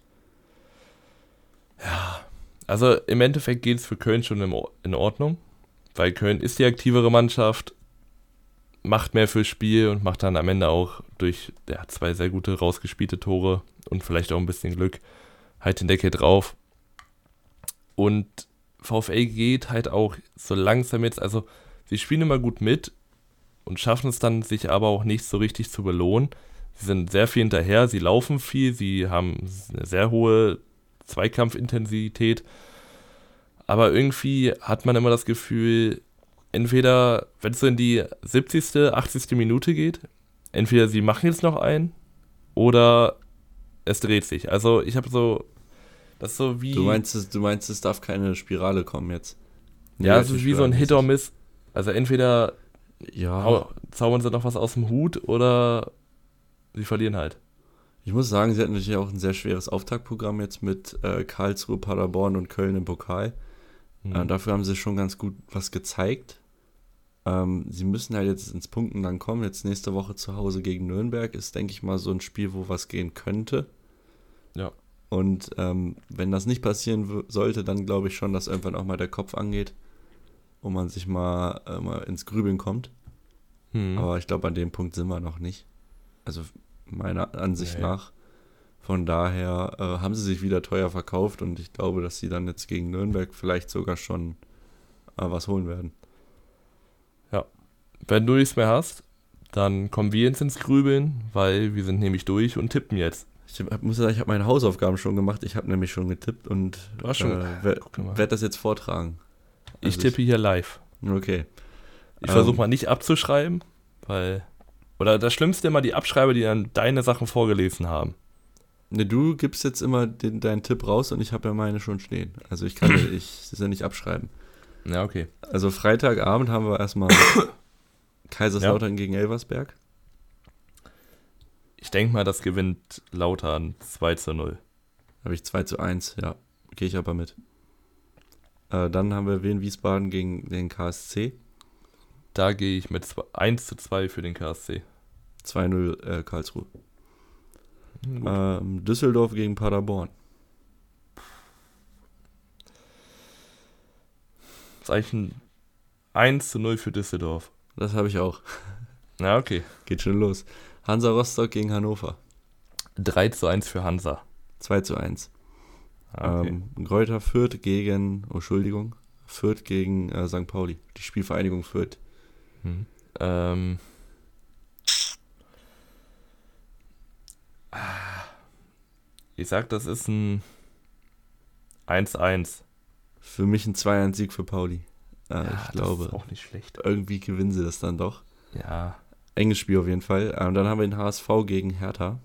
Ja, also im Endeffekt geht es für Köln schon in Ordnung, weil Köln ist die aktivere Mannschaft, macht mehr fürs Spiel und macht dann am Ende auch durch ja, zwei sehr gute rausgespielte Tore und vielleicht auch ein bisschen Glück halt den Deckel drauf. Und VfL geht halt auch so langsam jetzt, also sie spielen immer gut mit und schaffen es dann, sich aber auch nicht so richtig zu belohnen. Sie sind sehr viel hinterher, sie laufen viel, sie haben eine sehr hohe Zweikampfintensität, aber irgendwie hat man immer das Gefühl, entweder, wenn es so in die siebzigste, achtzigste Minute geht, entweder sie machen jetzt noch einen oder es dreht sich. Also ich habe so, das ist so wie... Du meinst, es, du meinst, es darf keine Spirale kommen jetzt? Ja, es ist wie so ein Hit or Miss. Also entweder ja. hau, zaubern sie noch was aus dem Hut oder sie verlieren halt. Ich muss sagen, sie hatten natürlich auch ein sehr schweres Auftaktprogramm jetzt mit äh, Karlsruhe, Paderborn und Köln im Pokal. Mhm. Äh, dafür haben sie schon ganz gut was gezeigt. Ähm, sie müssen halt jetzt ins Punkten dann kommen. Jetzt nächste Woche zu Hause gegen Nürnberg ist, denke ich mal, so ein Spiel, wo was gehen könnte. Ja. Und ähm, wenn das nicht passieren w- sollte, dann glaube ich schon, dass irgendwann auch mal der Kopf angeht und man sich mal, äh, mal ins Grübeln kommt. Mhm. Aber ich glaube, an dem Punkt sind wir noch nicht. Also meiner Ansicht nee. nach. Von daher äh, haben sie sich wieder teuer verkauft und ich glaube, dass sie dann jetzt gegen Nürnberg vielleicht sogar schon äh, was holen werden. Ja. Wenn du nichts mehr hast, dann kommen wir jetzt ins Grübeln, weil wir sind nämlich durch und tippen jetzt. Ich hab, muss sagen, ich habe meine Hausaufgaben schon gemacht. Ich habe nämlich schon getippt und du hast schon, äh, werde werd das jetzt vortragen. Also ich tippe ich, hier live. Okay. Ich versuche ähm, mal nicht abzuschreiben, weil Oder das Schlimmste immer die Abschreiber, die dann deine Sachen vorgelesen haben. Ne, du gibst jetzt immer den, deinen Tipp raus und ich habe ja meine schon stehen. Also ich kann ja, ich das ja nicht abschreiben. Ja, okay. Also Freitagabend haben wir erstmal Kaiserslautern ja. gegen Elversberg. Ich denke mal, das gewinnt Lautern zwei zu null. Habe ich zwei zu eins, ja. Gehe ich aber mit. Äh, dann haben wir Wien Wiesbaden gegen den K S C. Da gehe ich mit eins zu zwei für den K S C. zwei null äh, Karlsruhe. Ähm, Düsseldorf gegen Paderborn. Das ist eigentlich ein eins zu null für Düsseldorf. Das habe ich auch. Na, okay. Geht schon los. Hansa Rostock gegen Hannover. drei zu eins für Hansa. zwei zu eins. Okay. Ähm, Greuther Fürth gegen, oh, Entschuldigung, Fürth gegen äh, Sankt Pauli. Die Spielvereinigung Fürth. Hm. Ähm. Ich sag, das ist ein eins eins. Für mich ein zwei eins Sieg für Pauli. Äh, Ja, ich glaube, das ist auch nicht schlecht. irgendwie gewinnen sie das dann doch. Ja. Enges Spiel auf jeden Fall. Ähm, dann haben wir den H S V gegen Hertha.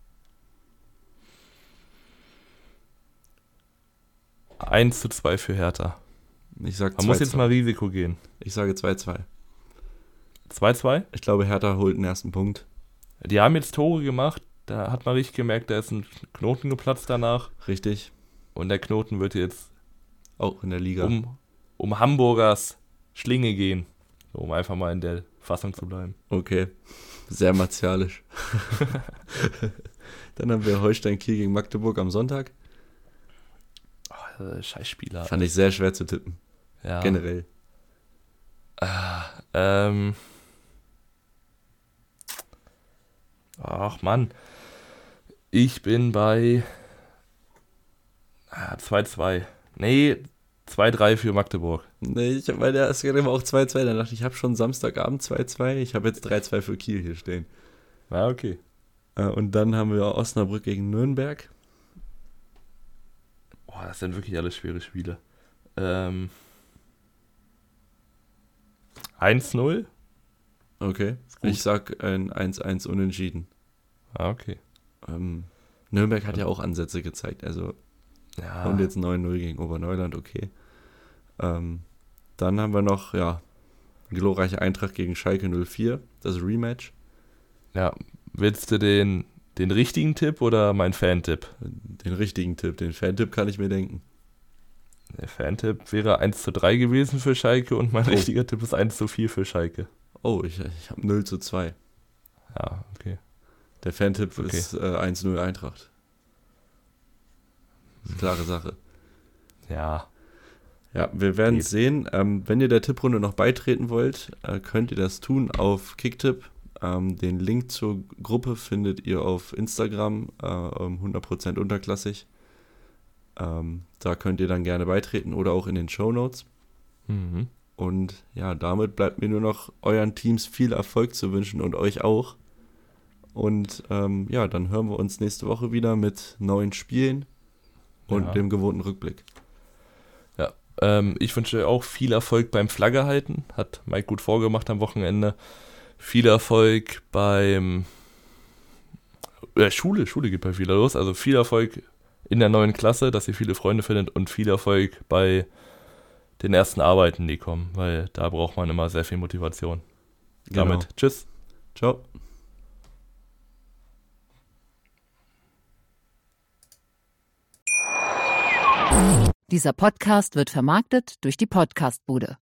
eins zu zwei für Hertha. Ich sag Man muss jetzt mal Risiko gehen. Ich sage zwei zwei. zwei zwei? Ich glaube, Hertha holt den ersten Punkt. Die haben jetzt Tore gemacht. Da hat man richtig gemerkt, da ist ein Knoten geplatzt danach. Richtig. Und der Knoten wird jetzt Auch in der Liga. um, um Hamburgers Schlinge gehen. So, um einfach mal in der Fassung zu bleiben. Okay. Sehr martialisch. Dann haben wir Holstein Kiel gegen Magdeburg am Sonntag. Oh, äh, Scheißspieler. Fand ich sehr schwer zu tippen. Ja. Generell. Ah, ähm. Ach Mann. Ich bin bei ah, zwei zwei. Nee, zwei drei für Magdeburg. Nee, ich habe bei der ersten immer auch zwei zwei. Dann dachte ich, ich habe schon Samstagabend zwei zwei. Ich habe jetzt drei zwei für Kiel hier stehen. Ja, okay. Äh, und dann haben wir Osnabrück gegen Nürnberg. Boah, das sind wirklich alles schwere Spiele. Ähm. eins null? Okay. Ich sag ein eins eins unentschieden. Ah, okay. Ähm, Nürnberg hat ja auch Ansätze gezeigt. Also Ja. und jetzt neun null gegen Oberneuland, okay. Ähm, dann haben wir noch, ja, glorreiche Eintracht gegen Schalke null vier. Das Rematch. Ja. Willst du den, den richtigen Tipp oder mein Fan-Tipp? Den richtigen Tipp, den Fan-Tipp kann ich mir denken. Der Fan-Tipp wäre eins zu drei gewesen für Schalke und mein Oh. richtiger Tipp ist eins zu vier für Schalke. Oh, ich, ich habe null zu zwei. Ja, okay. Der Fan-Tipp Okay. ist äh, eins null Eintracht. Klare Sache. Ja. Ja, wir werden Geht. es sehen. Ähm, wenn ihr der Tipprunde noch beitreten wollt, äh, könnt ihr das tun auf Kicktipp. Ähm, den Link zur Gruppe findet ihr auf Instagram, äh, hundert Prozent unterklassig. Ähm, da könnt ihr dann gerne beitreten oder auch in den Shownotes. Mhm. Und ja, damit bleibt mir nur noch euren Teams viel Erfolg zu wünschen und euch auch. Und ähm, ja, dann hören wir uns nächste Woche wieder mit neuen Spielen und Ja. dem gewohnten Rückblick. Ja. Ähm, ich wünsche euch auch viel Erfolg beim Flagge halten. Hat Mike gut vorgemacht am Wochenende. Viel Erfolg beim äh, Schule. Schule geht bei wieder los. Also viel Erfolg in der neuen Klasse, dass ihr viele Freunde findet und viel Erfolg bei den ersten Arbeiten, die kommen, weil da braucht man immer sehr viel Motivation. Genau. Damit tschüss. Ciao. Dieser Podcast wird vermarktet durch die Podcastbude.